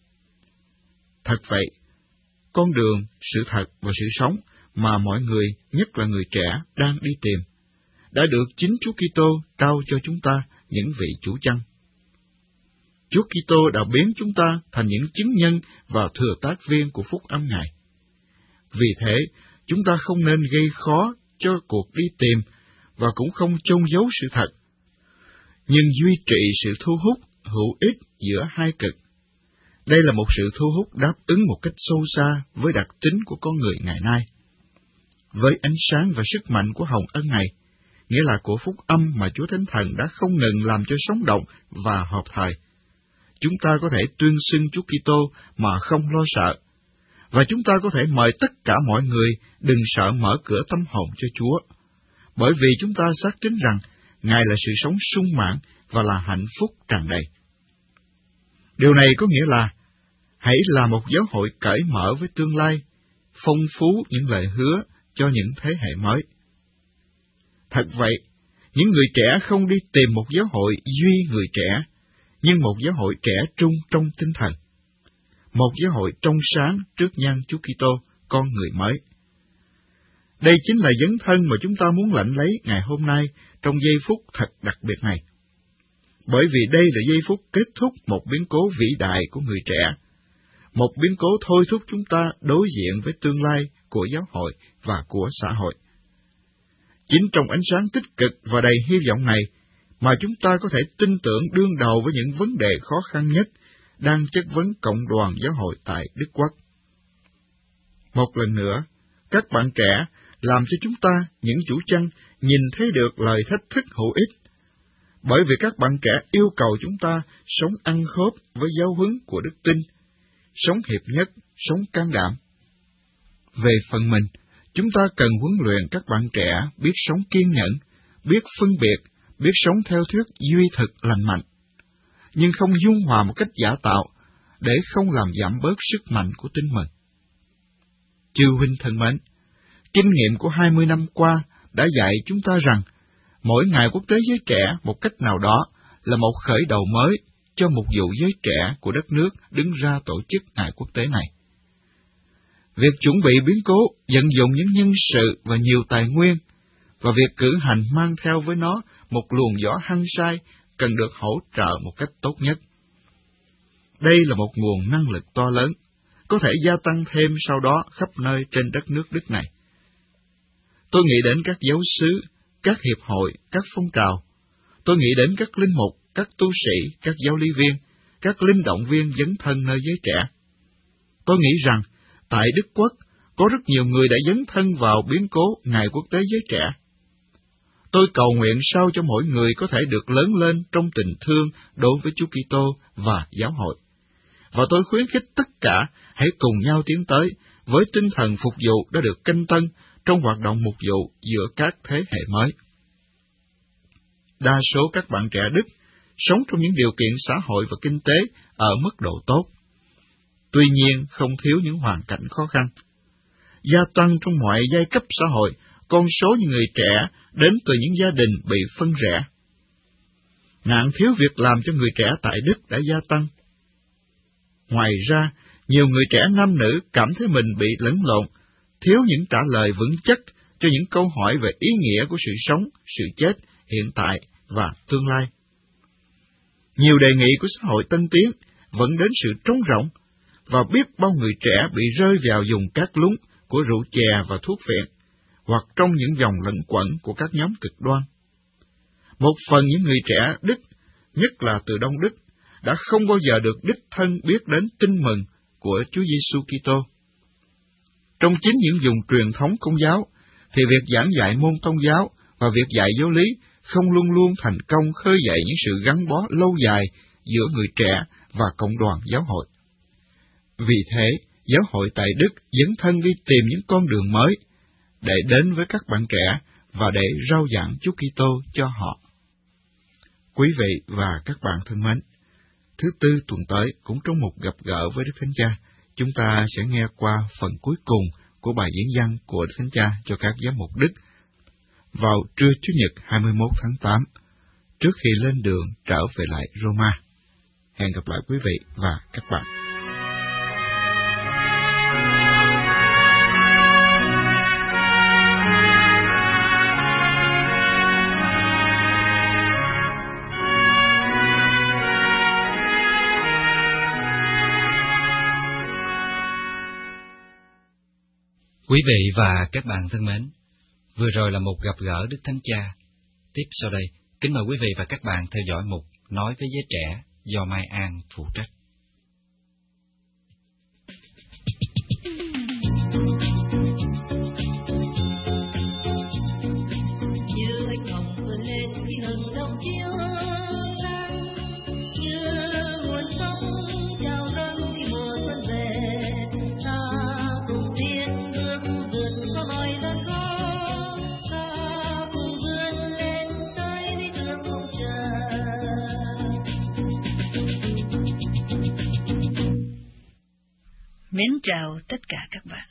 Thật vậy, con đường, sự thật và sự sống mà mọi người, nhất là người trẻ, đang đi tìm, đã được chính Chúa Kitô trao cho chúng ta, những vị chủ chăn. Chúa Kitô đã biến chúng ta thành những chứng nhân và thừa tác viên của phúc âm Ngài. Vì thế, chúng ta không nên gây khó cho cuộc đi tìm và cũng không chôn giấu sự thật, nhưng duy trì sự thu hút hữu ích giữa hai cực. Đây là một sự thu hút đáp ứng một cách sâu xa với đặc tính của con người ngày nay. Với ánh sáng và sức mạnh của hồng ân này, nghĩa là của phúc âm mà Chúa Thánh Thần đã không ngừng làm cho sống động và hợp thời, chúng ta có thể tuyên xưng Chúa Kitô mà không lo sợ, và chúng ta có thể mời tất cả mọi người đừng sợ mở cửa tâm hồn cho Chúa, bởi vì chúng ta xác tín rằng Ngài là sự sống sung mãn và là hạnh phúc tràn đầy. Điều này có nghĩa là hãy là một giáo hội cởi mở với tương lai, phong phú những lời hứa cho những thế hệ mới. Thật vậy, những người trẻ không đi tìm một giáo hội duy người trẻ, nhưng một giáo hội trẻ trung trong tinh thần. Một giáo hội trong sáng trước nhan Chúa Kitô, con người mới. Đây chính là dấn thân mà chúng ta muốn lãnh lấy ngày hôm nay trong giây phút thật đặc biệt này. Bởi vì đây là giây phút kết thúc một biến cố vĩ đại của người trẻ, một biến cố thôi thúc chúng ta đối diện với tương lai của giáo hội và của xã hội. Chính trong ánh sáng tích cực và đầy hy vọng này mà chúng ta có thể tin tưởng đương đầu với những vấn đề khó khăn nhất đang chất vấn cộng đoàn giáo hội tại Đức Quốc. Một lần nữa, các bạn trẻ làm cho chúng ta, những chủ chăn, nhìn thấy được lời thách thức hữu ích, bởi vì các bạn trẻ yêu cầu chúng ta sống ăn khớp với giáo huấn của đức tin, sống hiệp nhất, sống can đảm. Về phần mình, chúng ta cần huấn luyện các bạn trẻ biết sống kiên nhẫn, biết phân biệt, biết sống theo thuyết duy thực lành mạnh, nhưng không dung hòa một cách giả tạo, để không làm giảm bớt sức mạnh của tin mừng. Chư huynh thân mến, kinh nghiệm của 20 năm qua đã dạy chúng ta rằng, mỗi ngày quốc tế giới trẻ một cách nào đó là một khởi đầu mới cho một vụ giới trẻ của đất nước đứng ra tổ chức ngày quốc tế này. Việc chuẩn bị biến cố, vận dụng những nhân sự và nhiều tài nguyên, và việc cử hành mang theo với nó một luồng gió hăng say cần được hỗ trợ một cách tốt nhất. Đây là một nguồn năng lực to lớn, có thể gia tăng thêm sau đó khắp nơi trên đất nước Đức này. Tôi nghĩ đến các giáo xứ, các hiệp hội, các phong trào. Tôi nghĩ đến các linh mục, các tu sĩ, các giáo lý viên, các linh động viên dấn thân nơi giới trẻ. Tôi nghĩ rằng, tại Đức Quốc, có rất nhiều người đã dấn thân vào biến cố Ngày Quốc tế Giới Trẻ. Tôi cầu nguyện sao cho mỗi người có thể được lớn lên trong tình thương đối với Chúa Kitô và giáo hội. Và tôi khuyến khích tất cả hãy cùng nhau tiến tới với tinh thần phục vụ đã được canh tân trong hoạt động mục vụ giữa các thế hệ mới. Đa số các bạn trẻ Đức sống trong những điều kiện xã hội và kinh tế ở mức độ tốt. Tuy nhiên, không thiếu những hoàn cảnh khó khăn. Gia tăng trong mọi giai cấp xã hội, con số những người trẻ đến từ những gia đình bị phân rẽ. Nạn thiếu việc làm cho người trẻ tại Đức đã gia tăng. Ngoài ra, nhiều người trẻ nam nữ cảm thấy mình bị lẫn lộn, thiếu những trả lời vững chắc cho những câu hỏi về ý nghĩa của sự sống, sự chết, hiện tại và tương lai. Nhiều đề nghị của xã hội tân tiến vẫn đến sự trống rỗng, và biết bao người trẻ bị rơi vào vùng cát lún của rượu chè và thuốc phiện, hoặc trong những vòng lẩn quẩn của các nhóm cực đoan. Một phần những người trẻ Đức, nhất là từ Đông Đức, đã không bao giờ được đích thân biết đến tin mừng của Chúa Giêsu Kitô. Trong chính những vùng truyền thống Công giáo, thì việc giảng dạy môn Công giáo và việc dạy giáo lý không luôn luôn thành công khơi dậy những sự gắn bó lâu dài giữa người trẻ và cộng đoàn giáo hội. Vì thế, giáo hội tại Đức dấn thân đi tìm những con đường mới để đến với các bạn trẻ và để rao giảng Chúa Kitô cho họ. Quý vị và các bạn thân mến, thứ Tư tuần tới cũng trong một gặp gỡ với Đức Thánh Cha, chúng ta sẽ nghe qua phần cuối cùng của bài diễn văn của Đức Thánh Cha cho các giám mục Đức vào trưa Chủ nhật 21 tháng 8, trước khi lên đường trở về lại Roma. Hẹn gặp lại quý vị và các bạn. Quý vị và các bạn thân mến, vừa rồi là một gặp gỡ Đức Thánh Cha. Tiếp sau đây, kính mời quý vị và các bạn theo dõi mục Nói với giới trẻ do Mai An phụ trách. Mến chào tất cả các bạn.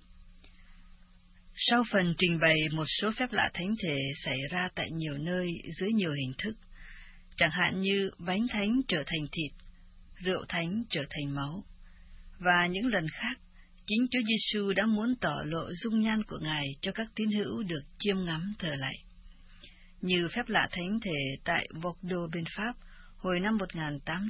Sau phần trình bày một số phép lạ thánh thể xảy ra tại nhiều nơi dưới nhiều hình thức, chẳng hạn như bánh thánh trở thành thịt, rượu thánh trở thành máu, và những lần khác, chính Chúa Giêsu đã muốn tỏ lộ dung nhan của Ngài cho các tín hữu được chiêm ngắm thờ lạy. Như phép lạ thánh thể tại Bordeaux bên Pháp hồi năm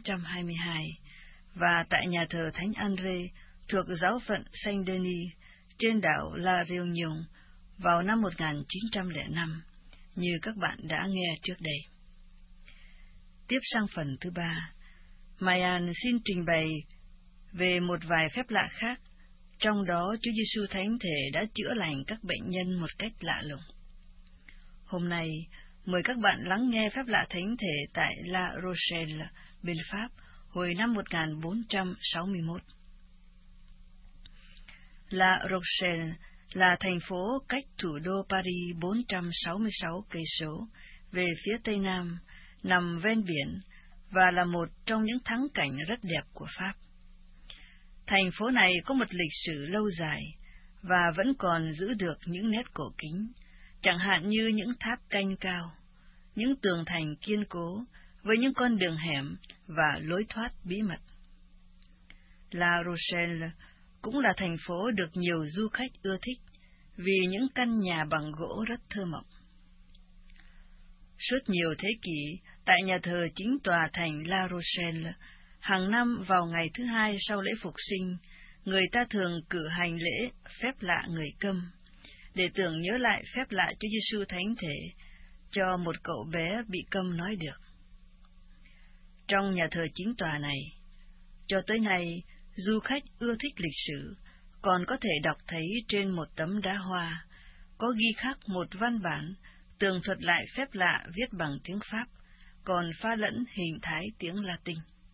1822, và tại nhà thờ Thánh André thuộc giáo phận Saint-Denis trên đảo La Réunion vào năm 1905, như các bạn đã nghe trước đây. Tiếp sang phần thứ 3, Mayan xin trình bày về một vài phép lạ khác, trong đó Chúa Giêsu Thánh Thể đã chữa lành các bệnh nhân một cách lạ lùng. Hôm nay, mời các bạn lắng nghe phép lạ Thánh Thể tại La Rochelle, bên Pháp, hồi năm 1461. La Rochelle là thành phố cách thủ đô Paris 466 cây số về phía tây nam, nằm ven biển và là một trong những thắng cảnh rất đẹp của Pháp. Thành phố này có một lịch sử lâu dài và vẫn còn giữ được những nét cổ kính, chẳng hạn như những tháp canh cao, những tường thành kiên cố với những con đường hẻm và lối thoát bí mật. La Rochelle cũng là thành phố được nhiều du khách ưa thích vì những căn nhà bằng gỗ rất thơ mộng. Suốt nhiều thế kỷ, tại nhà thờ chính tòa thành La Rochelle, hàng năm vào ngày thứ hai sau lễ Phục sinh, người ta thường cử hành lễ phép lạ người câm, để tưởng nhớ lại phép lạ Chúa Giêsu Thánh Thể cho một cậu bé bị câm nói được. Trong nhà thờ chính tòa này, cho tới nay, du khách ưa thích lịch sử, còn có thể đọc thấy trên một tấm đá hoa, có ghi khắc một văn bản tường thuật lại phép lạ viết bằng tiếng Pháp, còn pha lẫn hình thái tiếng Latin.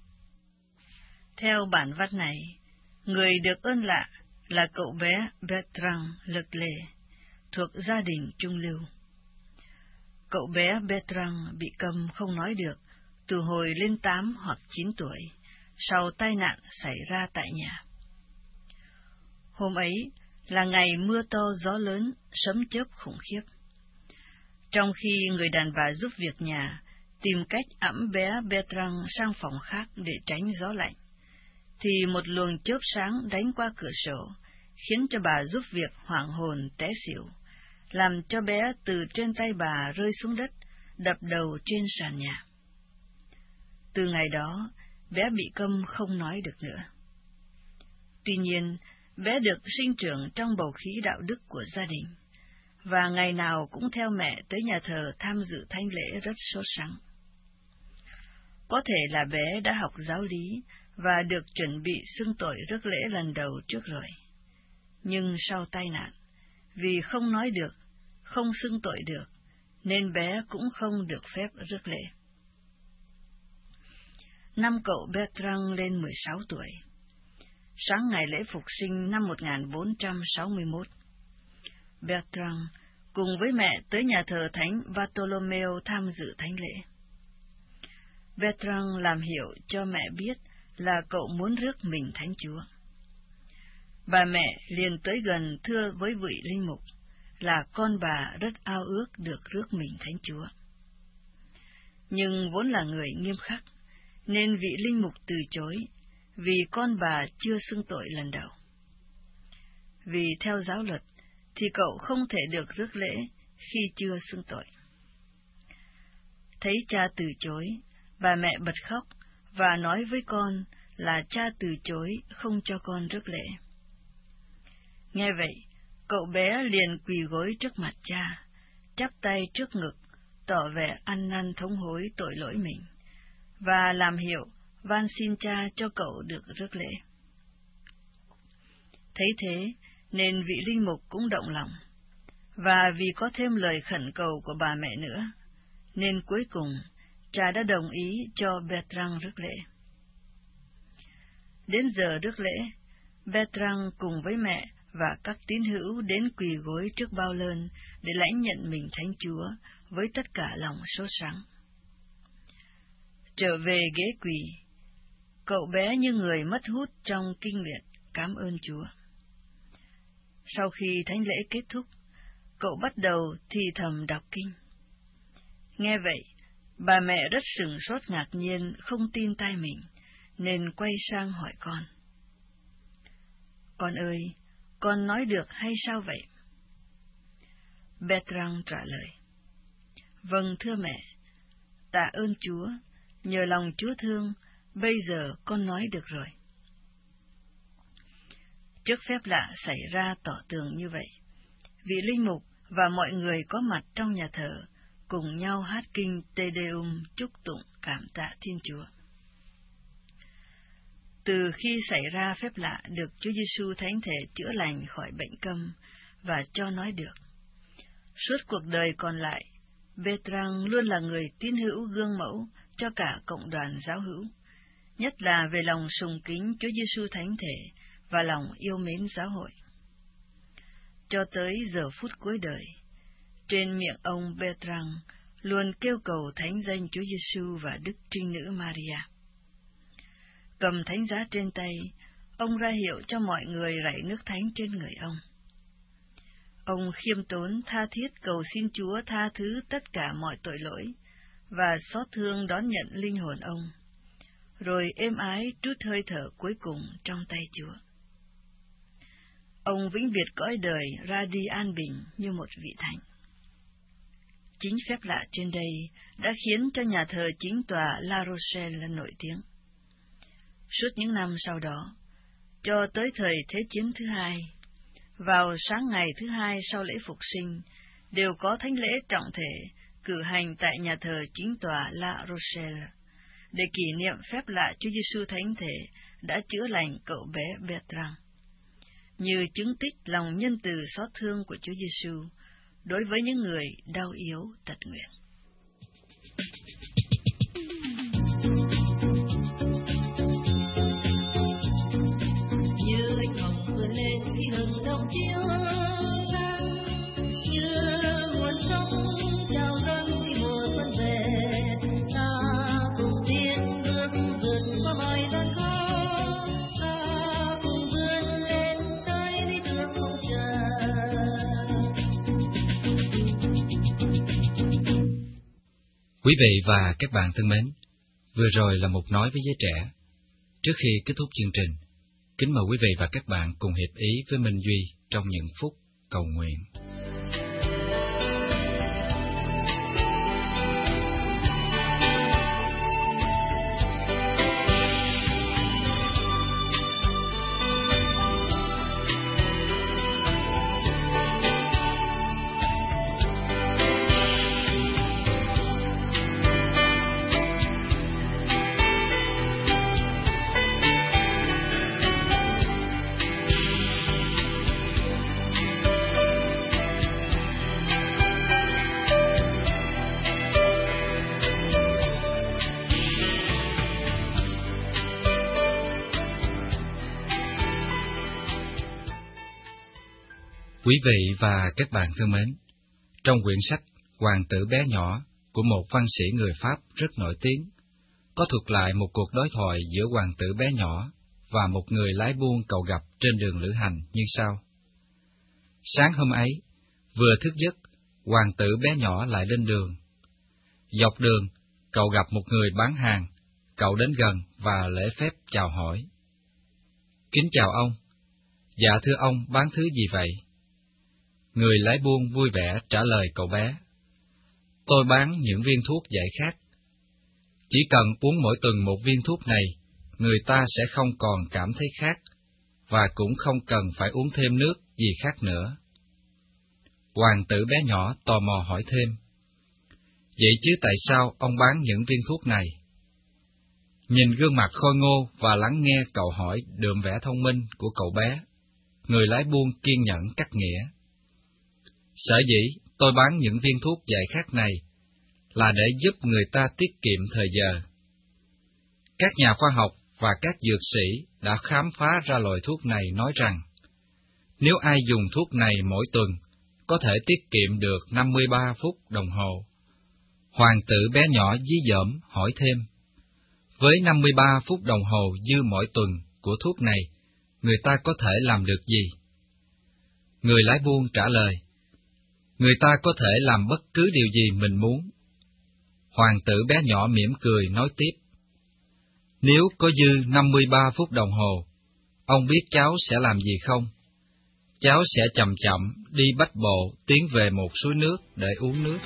Theo bản văn này, người được ơn lạ là cậu bé Bertrand Leclerc, thuộc gia đình trung lưu. Cậu bé Bertrand bị câm không nói được từ hồi lên 8 hoặc 9 tuổi, sau tai nạn xảy ra tại nhà. Hôm ấy là ngày mưa to gió lớn, sấm chớp khủng khiếp. Trong khi người đàn bà giúp việc nhà tìm cách ẵm bé Bertrand sang phòng khác để tránh gió lạnh, thì một luồng chớp sáng đánh qua cửa sổ, khiến cho bà giúp việc hoảng hồn té xỉu, làm cho bé từ trên tay bà rơi xuống đất, đập đầu trên sàn nhà. Từ ngày đó, bé bị câm không nói được nữa. Tuy nhiên, bé được sinh trưởng trong bầu khí đạo đức của gia đình, và ngày nào cũng theo mẹ tới nhà thờ tham dự thánh lễ rất sốt sắng. Có thể là bé đã học giáo lý và được chuẩn bị xưng tội rước lễ lần đầu trước rồi. Nhưng sau tai nạn, vì không nói được, không xưng tội được, nên bé cũng không được phép rước lễ. Năm cậu Bertrand lên 16 tuổi. Sáng ngày lễ Phục sinh năm 1461, Bertrand cùng với mẹ tới nhà thờ Thánh Bartolomeo tham dự thánh lễ. Bertrand làm hiệu cho mẹ biết là cậu muốn rước mình Thánh Chúa. Bà mẹ liền tới gần thưa với vị linh mục là con bà rất ao ước được rước mình Thánh Chúa. Nhưng vốn là người nghiêm khắc, nên vị linh mục từ chối, vì con bà chưa xưng tội lần đầu. Vì theo giáo luật, thì cậu không thể được rước lễ khi chưa xưng tội. Thấy cha từ chối, bà mẹ bật khóc và nói với con là cha từ chối không cho con rước lễ. Nghe vậy, cậu bé liền quỳ gối trước mặt cha, chắp tay trước ngực, tỏ vẻ ăn năn thống hối tội lỗi mình, và làm hiệu van xin cha cho cậu được rước lễ. Thấy thế, nên vị linh mục cũng động lòng, và vì có thêm lời khẩn cầu của bà mẹ nữa, nên cuối cùng cha đã đồng ý cho Bertrand rước lễ. Đến giờ rước lễ, Bertrand cùng với mẹ và các tín hữu đến quỳ gối trước bao lơn để lãnh nhận mình Thánh Chúa với tất cả lòng sốt sắng. Trở về ghế quỳ, cậu bé như người mất hút trong kinh nguyện cảm ơn Chúa. Sau khi thánh lễ kết thúc, cậu bắt đầu thì thầm đọc kinh. Nghe vậy, bà mẹ rất sửng sốt ngạc nhiên, không tin tai mình, nên quay sang hỏi con. Con ơi, con nói được hay sao vậy? Bertrand trả lời. Vâng thưa mẹ, tạ ơn Chúa, nhờ lòng Chúa thương, bây giờ con nói được rồi. trước phép lạ xảy ra tỏ tường như vậy, vị linh mục và mọi người có mặt trong nhà thờ cùng nhau hát kinh Te Deum chúc tụng cảm tạ Thiên Chúa. Từ khi xảy ra phép lạ được Chúa Giêsu Thánh Thể chữa lành khỏi bệnh câm và cho nói được, suốt cuộc đời còn lại, Bertrand luôn là người tín hữu gương mẫu cho cả cộng đoàn giáo hữu, nhất là về lòng sùng kính Chúa Giêsu Thánh Thể và lòng yêu mến giáo hội. Cho tới giờ phút cuối đời, trên miệng ông Bertrand luôn kêu cầu thánh danh Chúa Giêsu và Đức Trinh Nữ Maria. Cầm thánh giá trên tay, ông ra hiệu cho mọi người rải nước thánh trên người ông. Ông khiêm tốn tha thiết cầu xin Chúa tha thứ tất cả mọi tội lỗi và xót thương đón nhận linh hồn ông, rồi êm ái trút hơi thở cuối cùng trong tay Chúa. Ông vĩnh biệt cõi đời ra đi an bình như một vị thánh. Chính phép lạ trên đây đã khiến cho nhà thờ chính tòa La Rochelle nổi tiếng. Suốt những năm sau đó, cho tới thời Thế chiến thứ hai, vào sáng ngày thứ hai sau lễ Phục sinh, đều có thánh lễ trọng thể cử hành tại nhà thờ chính tòa La Rochelle, để kỷ niệm phép lạ Chúa Giêsu Thánh Thể đã chữa lành cậu bé Bertrand, như chứng tích lòng nhân từ xót thương của Chúa Giêsu đối với những người đau yếu tật nguyền. Như ánh hồng vươn lên khi hừng đông chiếu sáng, như nguồn sông trào dâng khi mùa xuân về, ta cùng tiến bước vượt qua mọi gian khó, ta cùng vươn lên tới lý tưởng không chờ. Quý vị và các bạn thân mến, vừa rồi là một nói với giới trẻ. Trước khi kết thúc chương trình, kính mời quý vị và các bạn cùng hiệp ý với Minh Duy trong những phút cầu nguyện. Quý vị và các bạn thân mến, trong quyển sách Hoàng tử bé nhỏ của một văn sĩ người Pháp rất nổi tiếng, có thuật lại một cuộc đối thoại giữa hoàng tử bé nhỏ và một người lái buôn cậu gặp trên đường lữ hành như sau. Sáng hôm ấy, vừa thức giấc, hoàng tử bé nhỏ lại lên đường. Dọc đường, cậu gặp một người bán hàng, cậu đến gần và lễ phép chào hỏi. Kính chào ông. Dạ thưa ông, bán thứ gì vậy? Người lái buôn vui vẻ trả lời cậu bé. Tôi bán những viên thuốc giải khát. Chỉ cần uống mỗi tuần một viên thuốc này, người ta sẽ không còn cảm thấy khát, và cũng không cần phải uống thêm nước gì khác nữa. Hoàng tử bé nhỏ tò mò hỏi thêm. Vậy chứ tại sao ông bán những viên thuốc này? Nhìn gương mặt khôi ngô và lắng nghe cậu hỏi đượm vẻ thông minh của cậu bé, người lái buôn kiên nhẫn cắt nghĩa. Sở dĩ tôi bán những viên thuốc giải khát này là để giúp người ta tiết kiệm thời giờ. Các nhà khoa học và các dược sĩ đã khám phá ra loại thuốc này nói rằng, nếu ai dùng thuốc này mỗi tuần, có thể tiết kiệm được 53 phút đồng hồ. Hoàng tử bé nhỏ dí dỏm hỏi thêm, với 53 phút đồng hồ dư mỗi tuần của thuốc này, người ta có thể làm được gì? Người lái buôn trả lời, người ta có thể làm bất cứ điều gì mình muốn. Hoàng tử bé nhỏ mỉm cười nói tiếp, nếu có dư 53 phút đồng hồ, ông biết cháu sẽ làm gì không? Cháu sẽ chậm chậm đi bách bộ tiến về một suối nước để uống nước.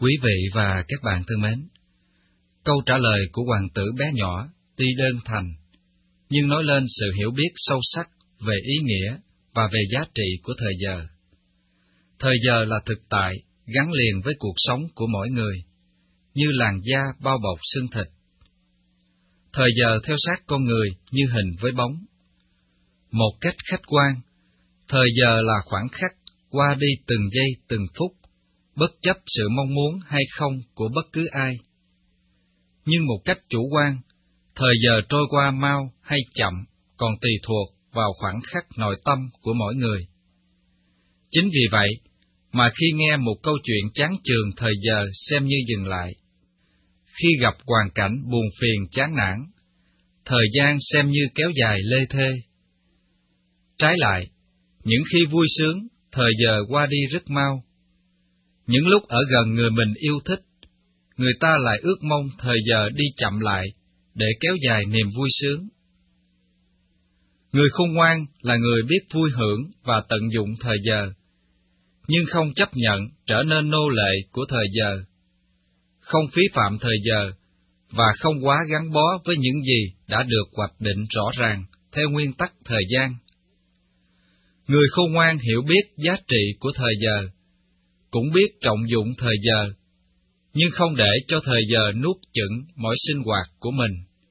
Quý vị và các bạn thân mến, câu trả lời của hoàng tử bé nhỏ tuy đơn thành, nhưng nói lên sự hiểu biết sâu sắc về ý nghĩa và về giá trị của thời giờ. Thời giờ là thực tại, gắn liền với cuộc sống của mỗi người, như làn da bao bọc xương thịt. Thời giờ theo sát con người như hình với bóng. Một cách khách quan, thời giờ là khoảng khắc qua đi từng giây từng phút, bất chấp sự mong muốn hay không của bất cứ ai. Nhưng một cách chủ quan, thời giờ trôi qua mau hay chậm còn tùy thuộc vào khoảng khắc nội tâm của mỗi người. Chính vì vậy mà khi nghe một câu chuyện chán chường thời giờ xem như dừng lại. Khi gặp hoàn cảnh buồn phiền chán nản, thời gian xem như kéo dài lê thê. Trái lại, những khi vui sướng, thời giờ qua đi rất mau. Những lúc ở gần người mình yêu thích, người ta lại ước mong thời giờ đi chậm lại để kéo dài niềm vui sướng. Người khôn ngoan là người biết vui hưởng và tận dụng thời giờ, nhưng không chấp nhận trở nên nô lệ của thời giờ, không phí phạm thời giờ và không quá gắn bó với những gì đã được hoạch định rõ ràng theo nguyên tắc thời gian. Người khôn ngoan hiểu biết giá trị của thời giờ, cũng biết trọng dụng thời giờ, nhưng không để cho thời giờ nuốt chửng mọi sinh hoạt của mình.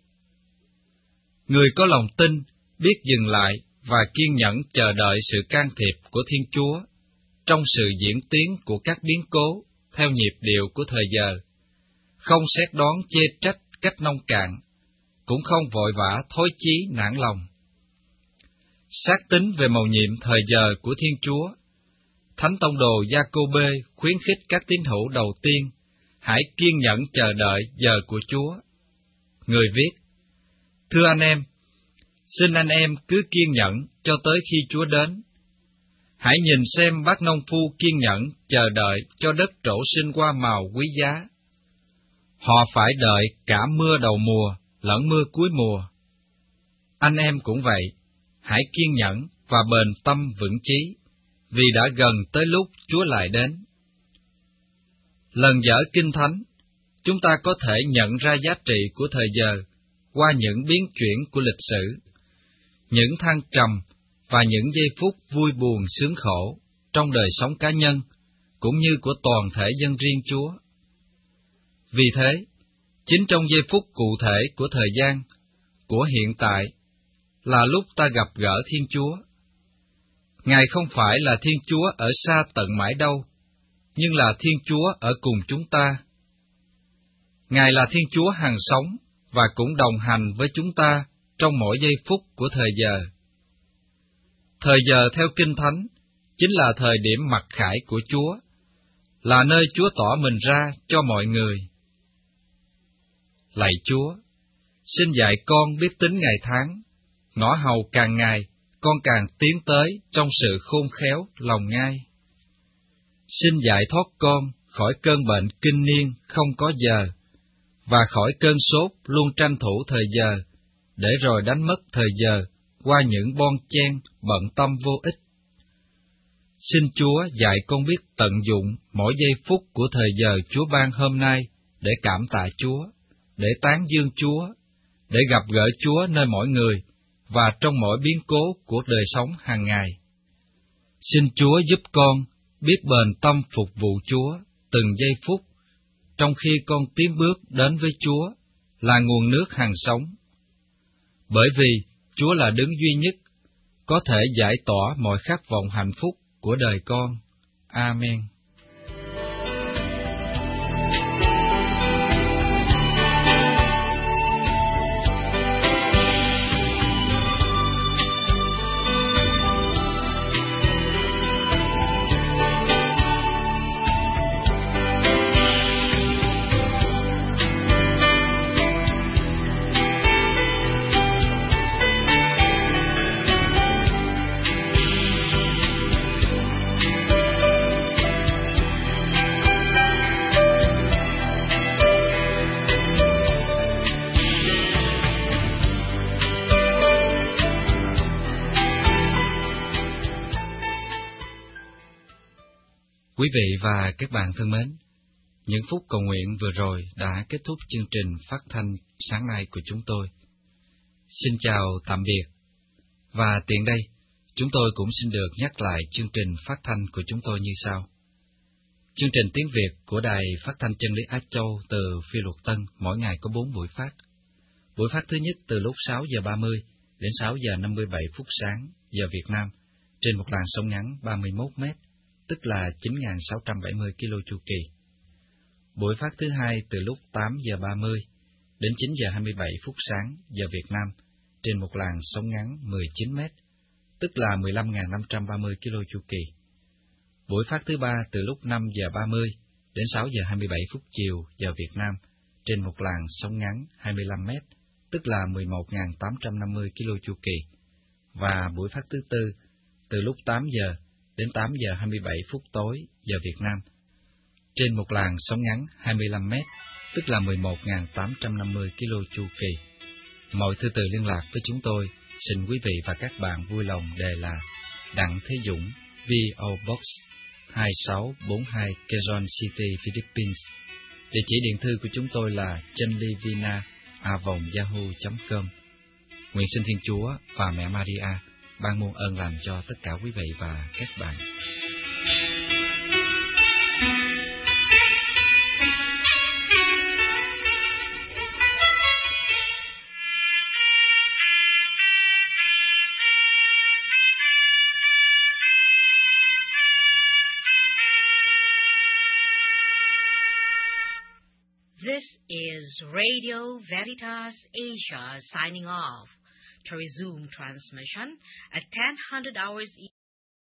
Người có lòng tin biết dừng lại và kiên nhẫn chờ đợi sự can thiệp của Thiên Chúa trong sự diễn tiến của các biến cố theo nhịp điệu của thời giờ, không xét đoán chê trách cách nông cạn, cũng không vội vã thối chí nản lòng. Xác tín về mầu nhiệm thời giờ của Thiên Chúa, Thánh Tông đồ Gia-cô-bê khuyến khích các tín hữu đầu tiên hãy kiên nhẫn chờ đợi giờ của Chúa. Người viết: Thưa anh em, xin anh em cứ kiên nhẫn cho tới khi Chúa đến. Hãy nhìn xem bác nông phu kiên nhẫn chờ đợi cho đất trổ sinh hoa màu quý giá. Họ phải đợi cả mưa đầu mùa lẫn mưa cuối mùa. Anh em cũng vậy, hãy kiên nhẫn và bền tâm vững chí, vì đã gần tới lúc Chúa lại đến. Lần dở Kinh Thánh, chúng ta có thể nhận ra giá trị của thời giờ qua những biến chuyển của lịch sử, những thăng trầm và những giây phút vui buồn sướng khổ trong đời sống cá nhân, cũng như của toàn thể dân riêng Chúa. Vì thế, chính trong giây phút cụ thể của thời gian, của hiện tại, là lúc ta gặp gỡ Thiên Chúa. Ngài không phải là Thiên Chúa ở xa tận mãi đâu, nhưng là Thiên Chúa ở cùng chúng ta. Ngài là Thiên Chúa hằng sống và cũng đồng hành với chúng ta trong mỗi giây phút của thời giờ. Thời giờ theo Kinh Thánh chính là thời điểm mặc khải của Chúa, là nơi Chúa tỏ mình ra cho mọi người. Lạy Chúa, xin dạy con biết tính ngày tháng, ngõ hầu càng ngày con càng tiến tới trong sự khôn khéo lòng ngai. Xin giải thoát con khỏi cơn bệnh kinh niên không có giờ, và khỏi cơn sốt luôn tranh thủ thời giờ, để rồi đánh mất thời giờ qua những bon chen bận tâm vô ích. Xin Chúa dạy con biết tận dụng mỗi giây phút của thời giờ Chúa ban hôm nay để cảm tạ Chúa, để tán dương Chúa, để gặp gỡ Chúa nơi mỗi người và trong mỗi biến cố của đời sống hàng ngày. Xin Chúa giúp con biết bền tâm phục vụ Chúa từng giây phút, trong khi con tiến bước đến với Chúa là nguồn nước hằng sống. Bởi vì Chúa là đấng duy nhất có thể giải tỏa mọi khát vọng hạnh phúc của đời con. Amen. Quý vị và các bạn thân mến, Những phút cầu nguyện vừa rồi đã kết thúc chương trình phát thanh sáng nay của chúng tôi. Xin chào tạm biệt. Và tiện đây, chúng tôi cũng xin được nhắc lại chương trình phát thanh của chúng tôi như sau. Chương trình tiếng Việt của Đài Phát thanh Chân lý Á Châu từ Phi Luật Tân mỗi ngày có 4 buổi phát. Buổi phát thứ nhất từ lúc 6 giờ 30 đến 6 giờ 57 phút sáng giờ Việt Nam trên một làn sóng ngắn 31 m, tức là 9.670 km chu kỳ. Buổi phát thứ hai từ lúc 8 giờ 30 đến 9 giờ 27 phút sáng giờ Việt Nam trên một làn sóng ngắn 19 m, tức là 15.530 km chu kỳ. Buổi phát thứ ba từ lúc 5 giờ 30 đến 6 giờ 27 phút chiều giờ Việt Nam trên một làn sóng ngắn 25 m, tức là 11.850 km chu kỳ. Và buổi phát thứ tư từ lúc 8 giờ đến 8 giờ 27 phút tối giờ Việt Nam trên một làn sóng ngắn 25 m, tức là 11.850 km chu kỳ. Mọi thư từ liên lạc với chúng tôi, xin quý vị và các bạn vui lòng đề là Đặng Thế Dũng, P.O. Box 2642 Quezon City, Philippines. Địa chỉ điện thư của chúng tôi là chanlivina@yahoo.com. Nguyện xin Thiên Chúa và Mẹ Maria ban muôn ơn lành cho tất cả quý vị và các bạn. This is Radio Veritas Asia signing off to resume transmission at 10:00 hours